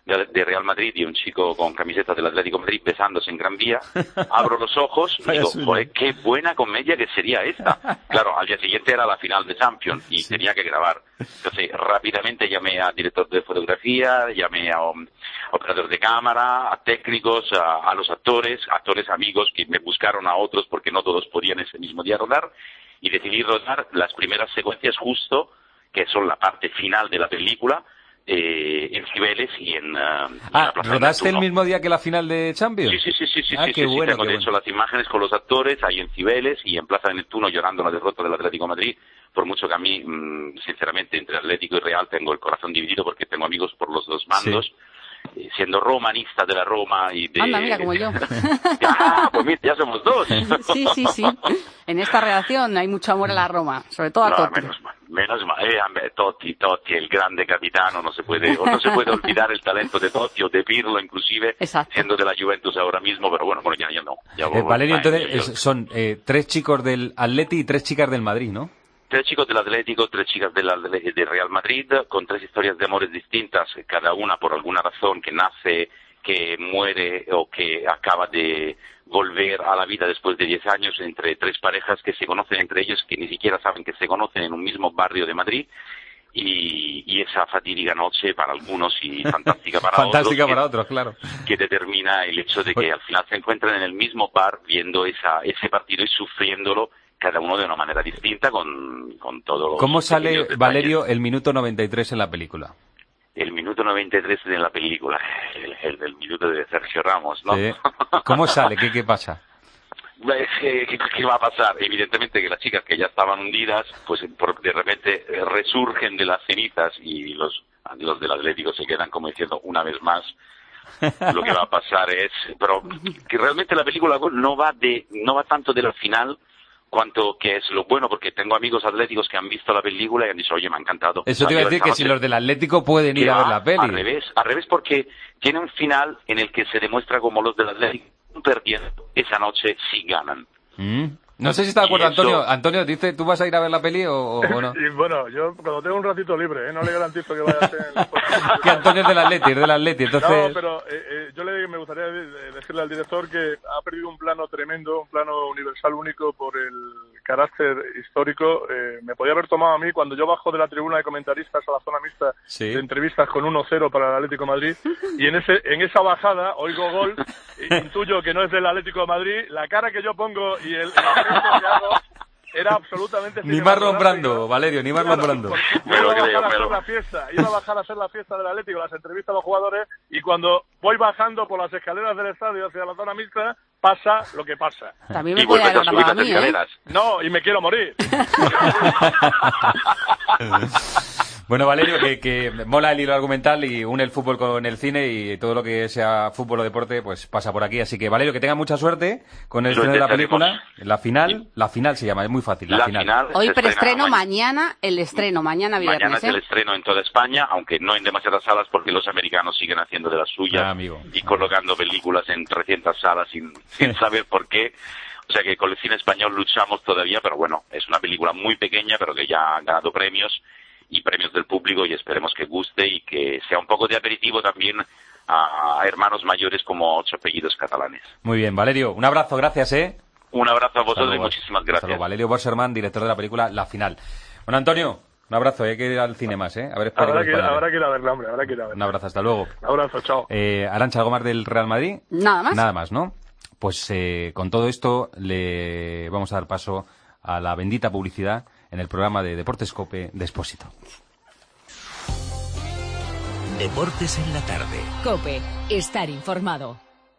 de, de Real Madrid y un chico con camiseta del Atlético de Madrid besándose en Gran Vía. Abro los ojos y digo, joder, qué buena comedia que sería esta. Claro, al día siguiente era la final de Champions y sí. tenía que grabar. Entonces, rápidamente llamé a director de fotografía, llamé a um, operador de cámara, a técnicos, a, a los actores, actores amigos que me buscaron a otros porque no todos podían ese mismo día rodar, y decidí rodar las primeras secuencias justo, que son la parte final de la película, eh, en Cibeles y en... Uh,
ah, en ¿rodaste el mismo día que la final de Champions?
Sí, sí, sí, sí, sí,
ah,
sí,
qué
sí,
bueno,
tengo
qué
de
bueno.
hecho las imágenes con los actores ahí en Cibeles y en Plaza de Neptuno llorando la derrota del Atlético de Madrid, por mucho que a mí, mmm, sinceramente, entre Atlético y Real tengo el corazón dividido porque tengo amigos por los dos bandos. Sí. Siendo romanista de la Roma y de...
Anda, mira, como yo.
Ah, pues mira, ya somos dos.
Sí, sí, sí. En esta redacción hay mucho amor a la Roma, sobre todo a
no,
Totti.
Menos mal, menos mal. Eh, Totti, Totti, el grande capitano, no se puede, o no se puede olvidar el talento de Totti o de Pirlo, inclusive,
Exacto.
siendo de la Juventus ahora mismo, pero bueno, bueno ya, ya no. Ya
eh, Valerio, entonces,
yo,
es, son eh, tres chicos del Atleti y tres chicas del Madrid, ¿no?
Tres chicos del Atlético, tres chicas del de Real Madrid, con tres historias de amores distintas, cada una por alguna razón, que nace, que muere o que acaba de volver a la vida después de diez años, entre tres parejas que se conocen entre ellos, que ni siquiera saben que se conocen en un mismo barrio de Madrid, y, y esa fatídica noche para algunos y fantástica para
fantástica
otros.
para otros, claro.
Que determina el hecho de que al final se encuentran en el mismo bar viendo esa, ese partido y sufriéndolo, cada uno de una manera distinta, con, con todo.
¿Cómo sale, Valerio, el minuto noventa y tres en la película?
El minuto noventa y tres en la película, el, el, el minuto de Sergio Ramos, ¿no?
Sí. ¿Cómo sale? ¿Qué, qué pasa?
¿Qué, ¿Qué va a pasar? Evidentemente que las chicas que ya estaban hundidas, pues por, de repente resurgen de las cenizas y los, los del Atlético se quedan como diciendo una vez más. Lo que va a pasar es, pero que realmente la película no va de, no va tanto de la final, cuanto que es lo bueno, porque tengo amigos atléticos que han visto la película y han dicho, oye, me ha encantado.
Eso te iba a decir, que si los del Atlético pueden ir a ver la peli.
Al revés, al revés, porque tiene un final en el que se demuestra como los del Atlético perdiendo, esa noche sí ganan.
Mm. No sé si está de acuerdo, Antonio. Antonio, dice, ¿tú vas a ir a ver la peli o, o no?
Y bueno, yo cuando tengo un ratito libre, ¿eh? No le garantizo que vaya a ser...
Que Antonio es del Atleti, es del Atleti, entonces...
No, pero eh, eh, yo le, me gustaría decirle al director que ha perdido un plano tremendo, un plano universal único por el carácter histórico. Eh, me podía haber tomado a mí cuando yo bajo de la tribuna de comentaristas a la zona mixta
sí.
de entrevistas con uno cero para el Atlético de Madrid, y en ese en esa bajada oigo gol, intuyo que no es del Atlético de Madrid, la cara que yo pongo y el... el que hago, era absolutamente...
Ni Marlon Brando, Valerio, ni Marlon Brando.
Me lo
iba, a
creo,
bajar a
me
hacer
lo...
la fiesta, iba a bajar a hacer la fiesta del Atlético, las entrevistas a los jugadores, y cuando voy bajando por las escaleras del estadio hacia la zona mixta, pasa lo que pasa.
También me puede haber grabado a mí, ¿eh?
No, y me quiero morir.
Bueno, Valerio, que, que mola el hilo argumental y une el fútbol con el cine, y todo lo que sea fútbol o deporte pues pasa por aquí. Así que, Valerio, que tenga mucha suerte con el estreno de la película. La final, la final se llama, es muy fácil. La,
la
final.
final
Hoy preestreno, mañana. mañana el estreno, mañana viernes.
Mañana es
¿eh?
el estreno en toda España, aunque no en demasiadas salas porque los americanos siguen haciendo de las suyas
ah, amigo.
y colocando películas en trescientas salas sin, sin saber por qué. O sea que con el cine español luchamos todavía, pero bueno, es una película muy pequeña, pero que ya ha ganado premios y premios del público, y esperemos que guste y que sea un poco de aperitivo también a, a hermanos mayores como Ocho apellidos catalanes.
Muy bien, Valerio, un abrazo, gracias, ¿eh?
Un abrazo a vosotros
Saludos.
y muchísimas gracias.
Saludos. Valerio Borserman, director de la película La Final. Bueno, Antonio, un abrazo, hay que ir al cine más, ¿eh? A ver,
habrá, que, habrá que ir a verla, hombre, habrá que ir a verla.
Un abrazo, hasta luego.
Un abrazo, chao.
Eh, Arantxa, ¿algo más del Real Madrid?
Nada más.
Nada más, ¿no? Pues eh, con todo esto le vamos a dar paso a la bendita publicidad en el programa de Deportes COPE de Expósito.
Deportes en la tarde.
COPE. Estar informado.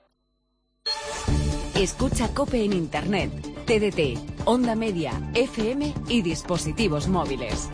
Escucha COPE en Internet, T D T, Onda Media, F M y dispositivos móviles.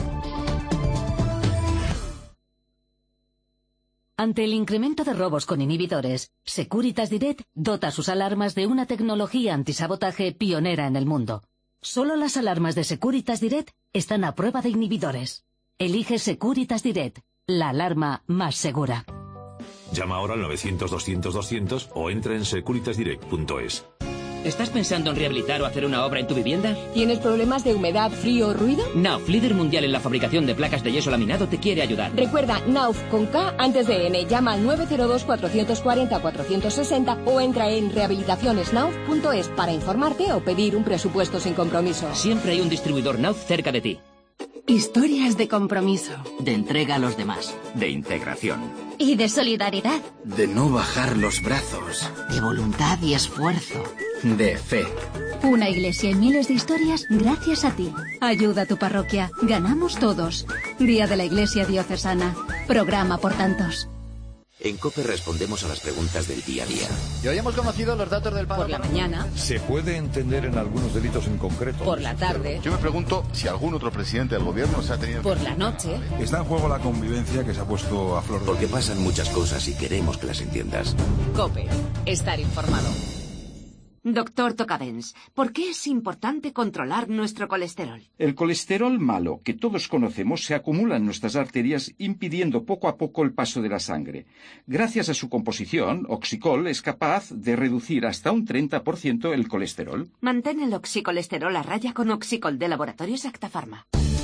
Ante el incremento de robos con inhibidores, Securitas Direct dota sus alarmas de una tecnología antisabotaje pionera en el mundo. Solo las alarmas de Securitas Direct están a prueba de inhibidores. Elige Securitas Direct, la alarma más segura.
Llama ahora al novecientos doscientos doscientos o entra en securitas direct punto es. ¿Estás pensando en rehabilitar o hacer una obra en tu vivienda?
¿Tienes problemas de humedad, frío o ruido?
Nauf, líder mundial en la fabricación de placas de yeso laminado, te quiere ayudar.
Recuerda, Nauf con K antes de N. Llama al nueve cero dos, cuatro cuatro cero, cuatro seis cero o entra en rehabilitaciones nauf punto es para informarte o pedir un presupuesto sin compromiso.
Siempre hay un distribuidor Nauf cerca de ti.
Historias de compromiso.
De entrega a los demás.
De integración.
Y de solidaridad.
De no bajar los brazos.
De voluntad y esfuerzo.
De fe.
Una iglesia y miles de historias gracias a ti. Ayuda a tu parroquia. Ganamos todos. Día de la Iglesia Diocesana. Programa por tantos.
En COPE respondemos a las preguntas del día a día.
Y hoy hemos conocido los datos del paro.
Por la mañana.
¿Se puede entender en algunos delitos en concreto?
Por la tarde.
Yo me pregunto si algún otro presidente del gobierno se ha tenido...
Por la noche.
Está en juego la convivencia que se ha puesto a flor de...
Porque pasan muchas cosas y queremos que las entiendas.
COPE. Estar informado.
Doctor Tocadens, ¿por qué es importante controlar nuestro colesterol?
El colesterol malo que todos conocemos se acumula en nuestras arterias impidiendo poco a poco el paso de la sangre. Gracias a su composición, Oxicol es capaz de reducir hasta un treinta por ciento el colesterol.
Mantén el oxicolesterol a raya con Oxicol de Laboratorios Acta Pharma.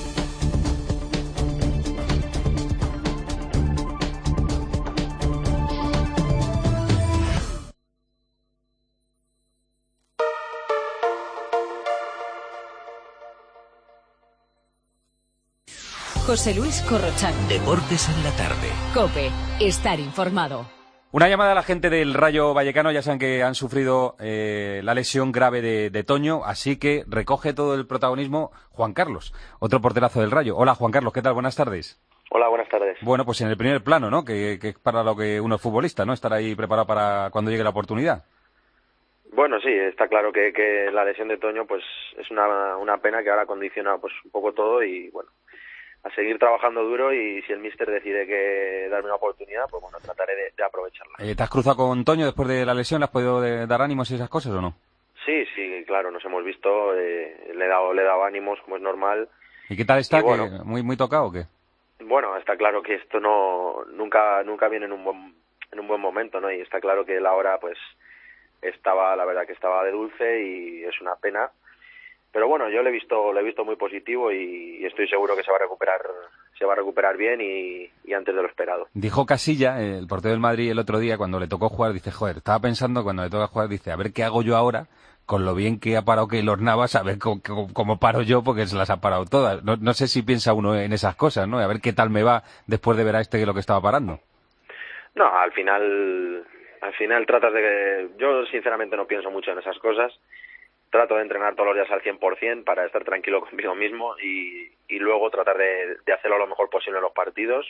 José Luis Corrochano.
Deportes en la tarde.
COPE. Estar informado.
Una llamada a la gente del Rayo Vallecano. Ya saben que han sufrido eh, la lesión grave de, de Toño, así que recoge todo el protagonismo Juan Carlos, otro porterazo del Rayo. Hola, Juan Carlos, ¿qué tal? Buenas tardes.
Hola, buenas tardes.
Bueno, pues en el primer plano, ¿no? Que, que es para lo que uno es futbolista, ¿no? Estar ahí preparado para cuando llegue la oportunidad.
Bueno, sí, está claro que, que la lesión de Toño pues es una, una pena que ahora condiciona pues un poco todo y bueno, a seguir trabajando duro y si el míster decide que darme una oportunidad, pues bueno, trataré de, de aprovecharla.
Eh, ¿Te has cruzado con Toño después de la lesión? ¿Le has podido de, dar ánimos y esas cosas o no?
Sí, sí, claro, nos hemos visto, eh, le he dado le he dado ánimos, como es normal.
¿Y qué tal está?
Y bueno,
¿Que muy muy tocado o qué?
Bueno, está claro que esto no nunca nunca viene en un buen en un buen momento, ¿no? Y está claro que la hora pues estaba, la verdad que estaba de dulce y es una pena. Pero bueno, yo le he visto, le he visto muy positivo y, y estoy seguro que se va a recuperar, se va a recuperar bien y, y antes de lo esperado.
Dijo Casilla, el portero del Madrid, el otro día cuando le tocó jugar, dice, joder, estaba pensando cuando le toca jugar, dice, a ver qué hago yo ahora con lo bien que ha parado Keylor Navas, a ver cómo, cómo, cómo paro yo porque se las ha parado todas. No, no sé si piensa uno en esas cosas, ¿no? A ver qué tal me va después de ver a este que lo que estaba parando.
No, al final, al final tratas de que, yo sinceramente no pienso mucho en esas cosas. Trato de entrenar todos los días al cien por ciento para estar tranquilo conmigo mismo y, y luego tratar de, de hacerlo lo mejor posible en los partidos.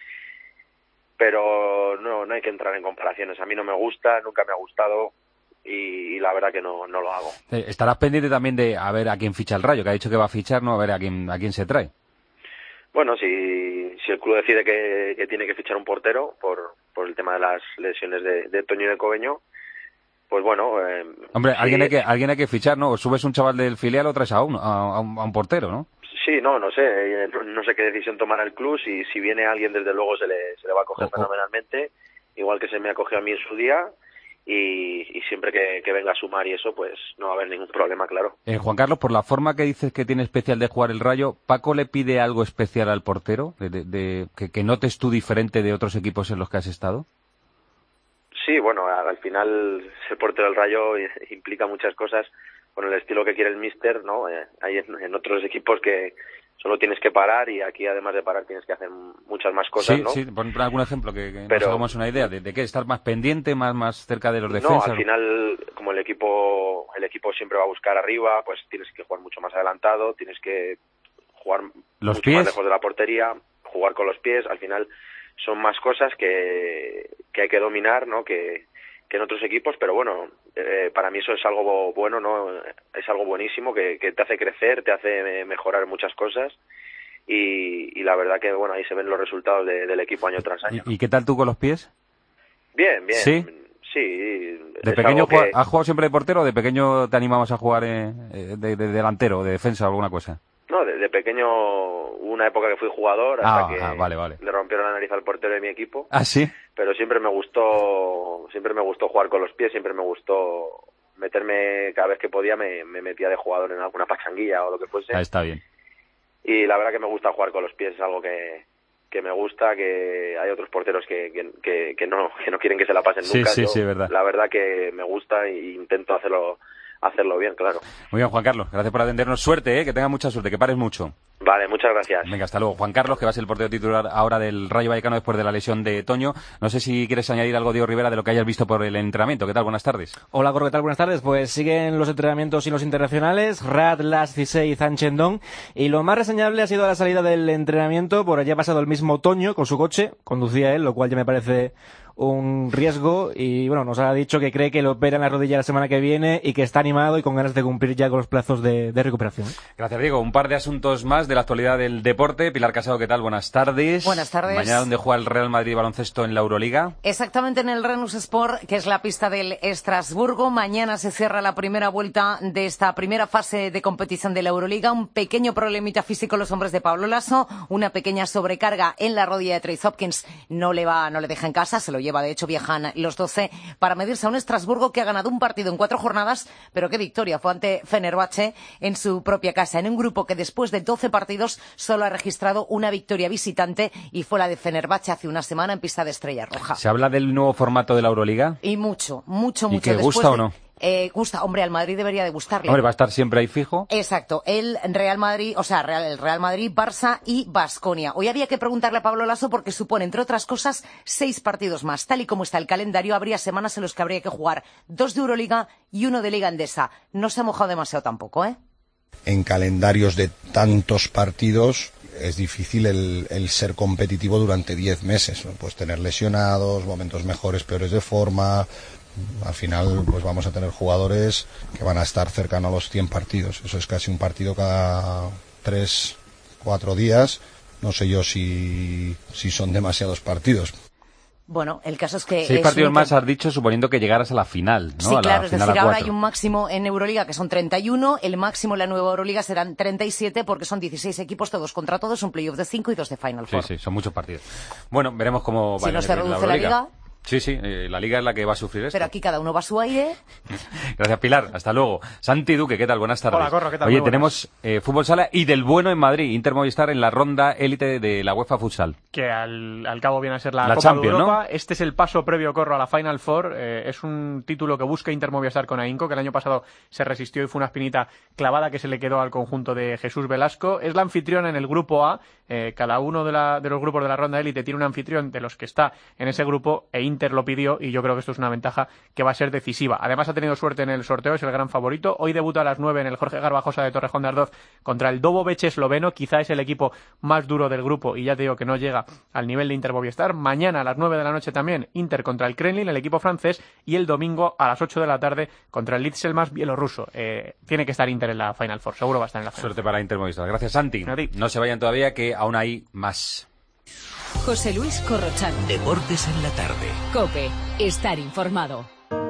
Pero no, no hay que entrar en comparaciones. A mí no me gusta, nunca me ha gustado y, y la verdad que no, no lo hago.
Estarás pendiente también de a ver a quién ficha el Rayo, que ha dicho que va a fichar, ¿no? A ver a quién, a quién se trae.
Bueno, si, si el club decide que, que tiene que fichar un portero por, por el tema de las lesiones de, de Toño y de Cobeño, pues bueno... Eh,
Hombre,
sí,
alguien hay que alguien hay que fichar, ¿no? O subes un chaval del filial o traes a, un, a, a, un, a un portero, ¿no?
Sí, no, no sé. Eh, no sé qué decisión tomará el club. Si, si viene alguien, desde luego se le, se le va a coger
Ojo.
fenomenalmente. Igual que se me acogió a mí en su día. Y, y siempre que, que venga a sumar y eso, pues no va a haber ningún problema, claro.
Eh, Juan Carlos, por la forma que dices que tiene especial de jugar el Rayo, ¿Paco le pide algo especial al portero? De, de, de, que, ¿Que notes tú diferente de otros equipos en los que has estado?
Sí, bueno, al final ser portero del Rayo implica muchas cosas con el estilo que quiere el míster, ¿no? Eh, hay en, en otros equipos que solo tienes que parar y aquí además de parar tienes que hacer muchas más cosas,
sí,
¿no?
Sí, pon algún ejemplo que, que
Pero,
nos hagamos una idea de, de qué, estar más pendiente, más más cerca de los defensas.
No, al final como el equipo el equipo siempre va a buscar arriba, pues tienes que jugar mucho más adelantado, tienes que jugar
los
mucho
pies
más lejos de la portería, jugar con los pies, al final son más cosas que, que hay que dominar, ¿no? Que, que en otros equipos, pero bueno, eh, para mí eso es algo bueno, ¿no? Es algo buenísimo que, que te hace crecer, te hace mejorar muchas cosas y, y la verdad que, bueno, ahí se ven los resultados de, del equipo año tras año.
¿Y, ¿Y qué tal tú con los pies?
Bien, bien.
¿Sí?
Sí.
¿De pequeño
que...
has jugado siempre de portero o de pequeño te animabas a jugar eh, de, de delantero, de defensa o alguna cosa?
No, de, de pequeño hubo una época que fui jugador hasta
ah,
que
ah, vale, vale.
le rompieron la nariz al portero de mi equipo.
¿Ah, sí?
Pero siempre me gustó, siempre me gustó jugar con los pies, siempre me gustó meterme cada vez que podía, me, me metía de jugador en alguna pachanguilla o lo que fuese.
Ah, está bien.
Y la verdad que me gusta jugar con los pies, es algo que, que me gusta, que hay otros porteros que, que, que, que, no, que no quieren que se la pasen
sí,
nunca.
Sí,
Yo,
sí, verdad.
La verdad que me gusta e intento hacerlo hacerlo bien, claro.
Muy bien, Juan Carlos, gracias por atendernos. Suerte, ¿eh? Que tengas mucha suerte, que pares mucho.
Vale, muchas gracias.
Venga, hasta luego. Juan Carlos, que va a ser el portero titular ahora del Rayo Vallecano después de la lesión de Toño. No sé si quieres añadir algo, Diego Rivera, de lo que hayas visto por el entrenamiento. ¿Qué tal? Buenas tardes.
Hola, Corro, ¿qué tal? Buenas tardes. Pues siguen los entrenamientos y los internacionales, Rad, Las, Cisey y Zanchendón. Y lo más reseñable ha sido la salida del entrenamiento. Por allí ha pasado el mismo Toño con su coche. Conducía él, lo cual ya me parece un riesgo, y bueno, nos ha dicho que cree que lo opera en la rodilla la semana que viene y que está animado y con ganas de cumplir ya con los plazos de, de recuperación.
Gracias, Diego. Un par de asuntos más de la actualidad del deporte. Pilar Casado, ¿qué tal? Buenas tardes.
Buenas tardes.
Mañana, donde juega el Real Madrid baloncesto en la Euroliga.
Exactamente, en el Renus Sport, que es la pista del Estrasburgo. Mañana se cierra la primera vuelta de esta primera fase de competición de la Euroliga. Un pequeño problemita físico los hombres de Pablo Lasso, una pequeña sobrecarga en la rodilla de Trace Hopkins. No le va, no le deja en casa, se lo lleva, de hecho viajan los doce para medirse a un Estrasburgo que ha ganado un partido en cuatro jornadas, pero qué victoria, fue ante Fenerbahce en su propia casa, en un grupo que después de doce partidos solo ha registrado una victoria visitante, y fue la de Fenerbahce hace una semana en pista de Estrella Roja.
¿Se habla del nuevo formato de la Euroliga?
Y mucho, mucho,
¿Y
mucho.
que
Después
gusta
de...
o no?
Eh, gusta, hombre, al Madrid debería de gustarle.
Hombre, va a estar siempre ahí fijo.
Exacto, el Real Madrid, o sea, Real, el Real Madrid, Barça y Baskonia. Hoy había que preguntarle a Pablo Lasso porque supone, entre otras cosas, seis partidos más. Tal y como está el calendario, habría semanas en los que habría que jugar dos de Euroliga y uno de Liga Endesa. No se ha mojado demasiado tampoco, ¿eh?
En calendarios de tantos partidos es difícil el, el ser competitivo durante diez meses. Pues tener lesionados, momentos mejores, peores de forma. Al final pues vamos a tener jugadores que van a estar cercanos a los cien partidos. Eso es casi un partido cada tres, cuatro días. No sé yo si, si son demasiados partidos.
Bueno, el caso es que...
Seis
es
partidos
un...
más has dicho, suponiendo que llegaras a la final, ¿no?
Sí,
a
claro,
la
es
final
decir,
a
ahora
cuatro.
hay un máximo en Euroliga que son treinta y uno, el máximo en la nueva Euroliga serán treinta y siete porque son dieciséis equipos, todos contra todos, un playoff de cinco y dos de Final Four.
Sí, sí, son muchos partidos. Bueno, veremos cómo va
Si no se reduce la Liga...
Sí, sí, eh, la Liga es la que va a sufrir esto.
Pero aquí cada uno va a su aire.
Gracias, Pilar. Hasta luego. Santi Duque, ¿qué tal? Buenas tardes.
Hola, Corro, ¿qué tal?
Oye,
Muy
tenemos eh, fútbol sala y del bueno en Madrid. Inter Movistar en la ronda élite de la UEFA Futsal.
Que al, al cabo viene a ser la,
la
Copa
Champions,
de Europa.
¿no?
Este es el paso previo, Corro, a la Final Four. Eh, es un título que busca Inter Movistar con Ahínco, que el año pasado se resistió y fue una espinita clavada que se le quedó al conjunto de Jesús Velasco. Es la anfitriona en el grupo A. Eh, cada uno de, la, de los grupos de la ronda élite tiene un anfitrión de los que está en ese grupo, e Inter lo pidió, y yo creo que esto es una ventaja que va a ser decisiva. Además ha tenido suerte en el sorteo, es el gran favorito. Hoy debuta a las nueve en el Jorge Garbajosa de Torrejón de Ardoz contra el Dobovec esloveno, quizá es el equipo más duro del grupo, y ya te digo que no llega al nivel de Inter Movistar. Mañana a las nueve de la noche también Inter contra el Kremlin, el equipo francés, y el domingo a las ocho de la tarde contra el Litselmas bielorruso. Eh, tiene que estar Inter en la Final Four, seguro va a estar en la Final
Suerte
Four.
para Inter Movistar. Gracias, Santi. No se vayan todavía, que aún hay más.
José Luis Corrochano.
Deportes en la tarde.
COPE. Estar informado.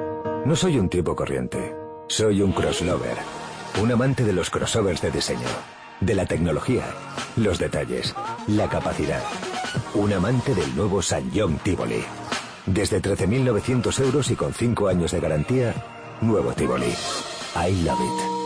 No soy un tipo corriente. Soy un crosslover. Un amante de los crossovers de diseño. De la tecnología. Los detalles. La capacidad. Un amante del nuevo Sanyong Tivoli. Desde trece mil novecientos euros y con cinco años de garantía. Nuevo Tivoli. I love it.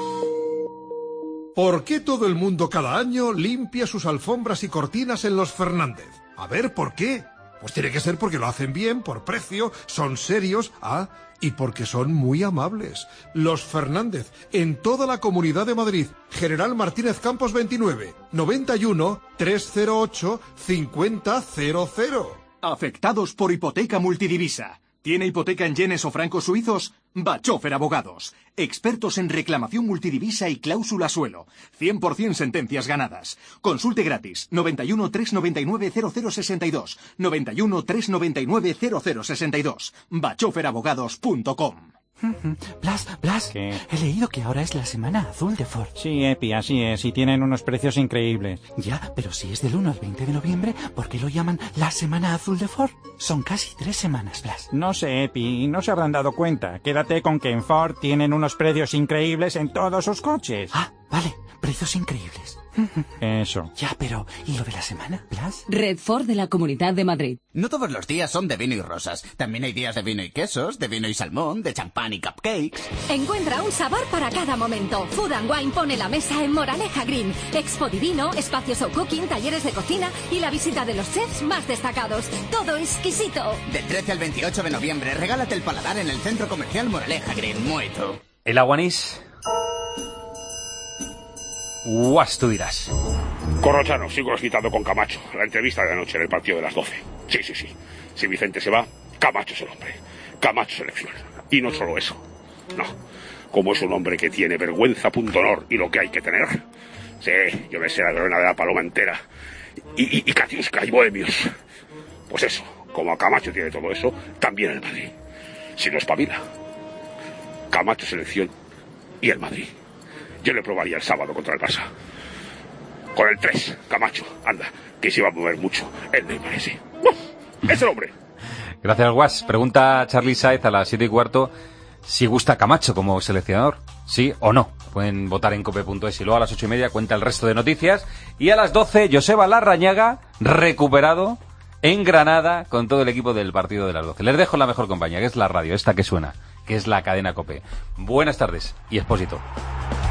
¿Por qué todo el mundo cada año limpia sus alfombras y cortinas en los Fernández? A ver, ¿por qué? Pues tiene que ser porque lo hacen bien, por precio, son serios, ah, y porque son muy amables. Los Fernández, en toda la Comunidad de Madrid. General Martínez Campos veintinueve, noventa y uno, trescientos ocho, cincuenta cero cero.
Afectados por hipoteca multidivisa. ¿Tiene hipoteca en yenes o francos suizos? Bachofer Abogados. Expertos en reclamación multidivisa y cláusula suelo. cien por ciento sentencias ganadas. Consulte gratis. noventa y uno, trescientos noventa y nueve, cero cero sesenta y dos. noventa y uno, trescientos noventa y nueve, cero cero sesenta y dos. bachofer abogados punto com.
Blas, Blas,
¿Qué?
he leído que ahora es la semana azul de Ford.
Sí, Epi, así es, y tienen unos precios increíbles.
Ya, pero si es del uno al veinte de noviembre, ¿por qué lo llaman la semana azul de Ford? Son casi tres semanas, Blas.
No sé, Epi, no se habrán dado cuenta. Quédate con que en Ford tienen unos precios increíbles en todos sus coches.
Ah, vale, Precios increíbles.
Eso.
Ya, pero ¿y lo de la semana, Blas?
Red Ford de la Comunidad de Madrid.
No todos los días son de vino y rosas. También hay días de vino y quesos, de vino y salmón, de champán y cupcakes.
Encuentra un sabor para cada momento. Food and Wine pone la mesa en Moraleja Green. Expo Divino, espacios show cooking, talleres de cocina y la visita de los chefs más destacados. Todo exquisito.
Del trece al veintiocho de noviembre, regálate el paladar en el Centro Comercial Moraleja Green. Mueto.
El aguanís. Guas, tú dirás.
Corrochano, sigo excitado con Camacho. La entrevista de anoche en el partido de las doce. Sí, sí, sí. Si Vicente se va, Camacho es el hombre. Camacho selección. Y no solo eso. No. Como es un hombre que tiene vergüenza, punto honor y lo que hay que tener. Sí, yo me sé la corona de la paloma entera. Y, y, y Katiuska y Bohemios. Pues eso. Como Camacho tiene todo eso, también el Madrid. Si no espabila. Camacho selección y el Madrid. Yo le probaría el sábado contra el Barça. Con el tres, Camacho, anda, que se va a mover mucho. Él me parece. ¡Uf! ¡Es el hombre!
Gracias, Guas. Pregunta Charlie Saez a las siete y cuarto si gusta Camacho como seleccionador. ¿Sí o no? Pueden votar en cope punto es y luego a las ocho y media cuenta el resto de noticias. Y a las doce, Joseba Larrañaga, recuperado en Granada con todo el equipo del partido de las doce. Les dejo la mejor compañía, que es la radio, esta que suena, que es la cadena COPE. Buenas tardes y Expósito.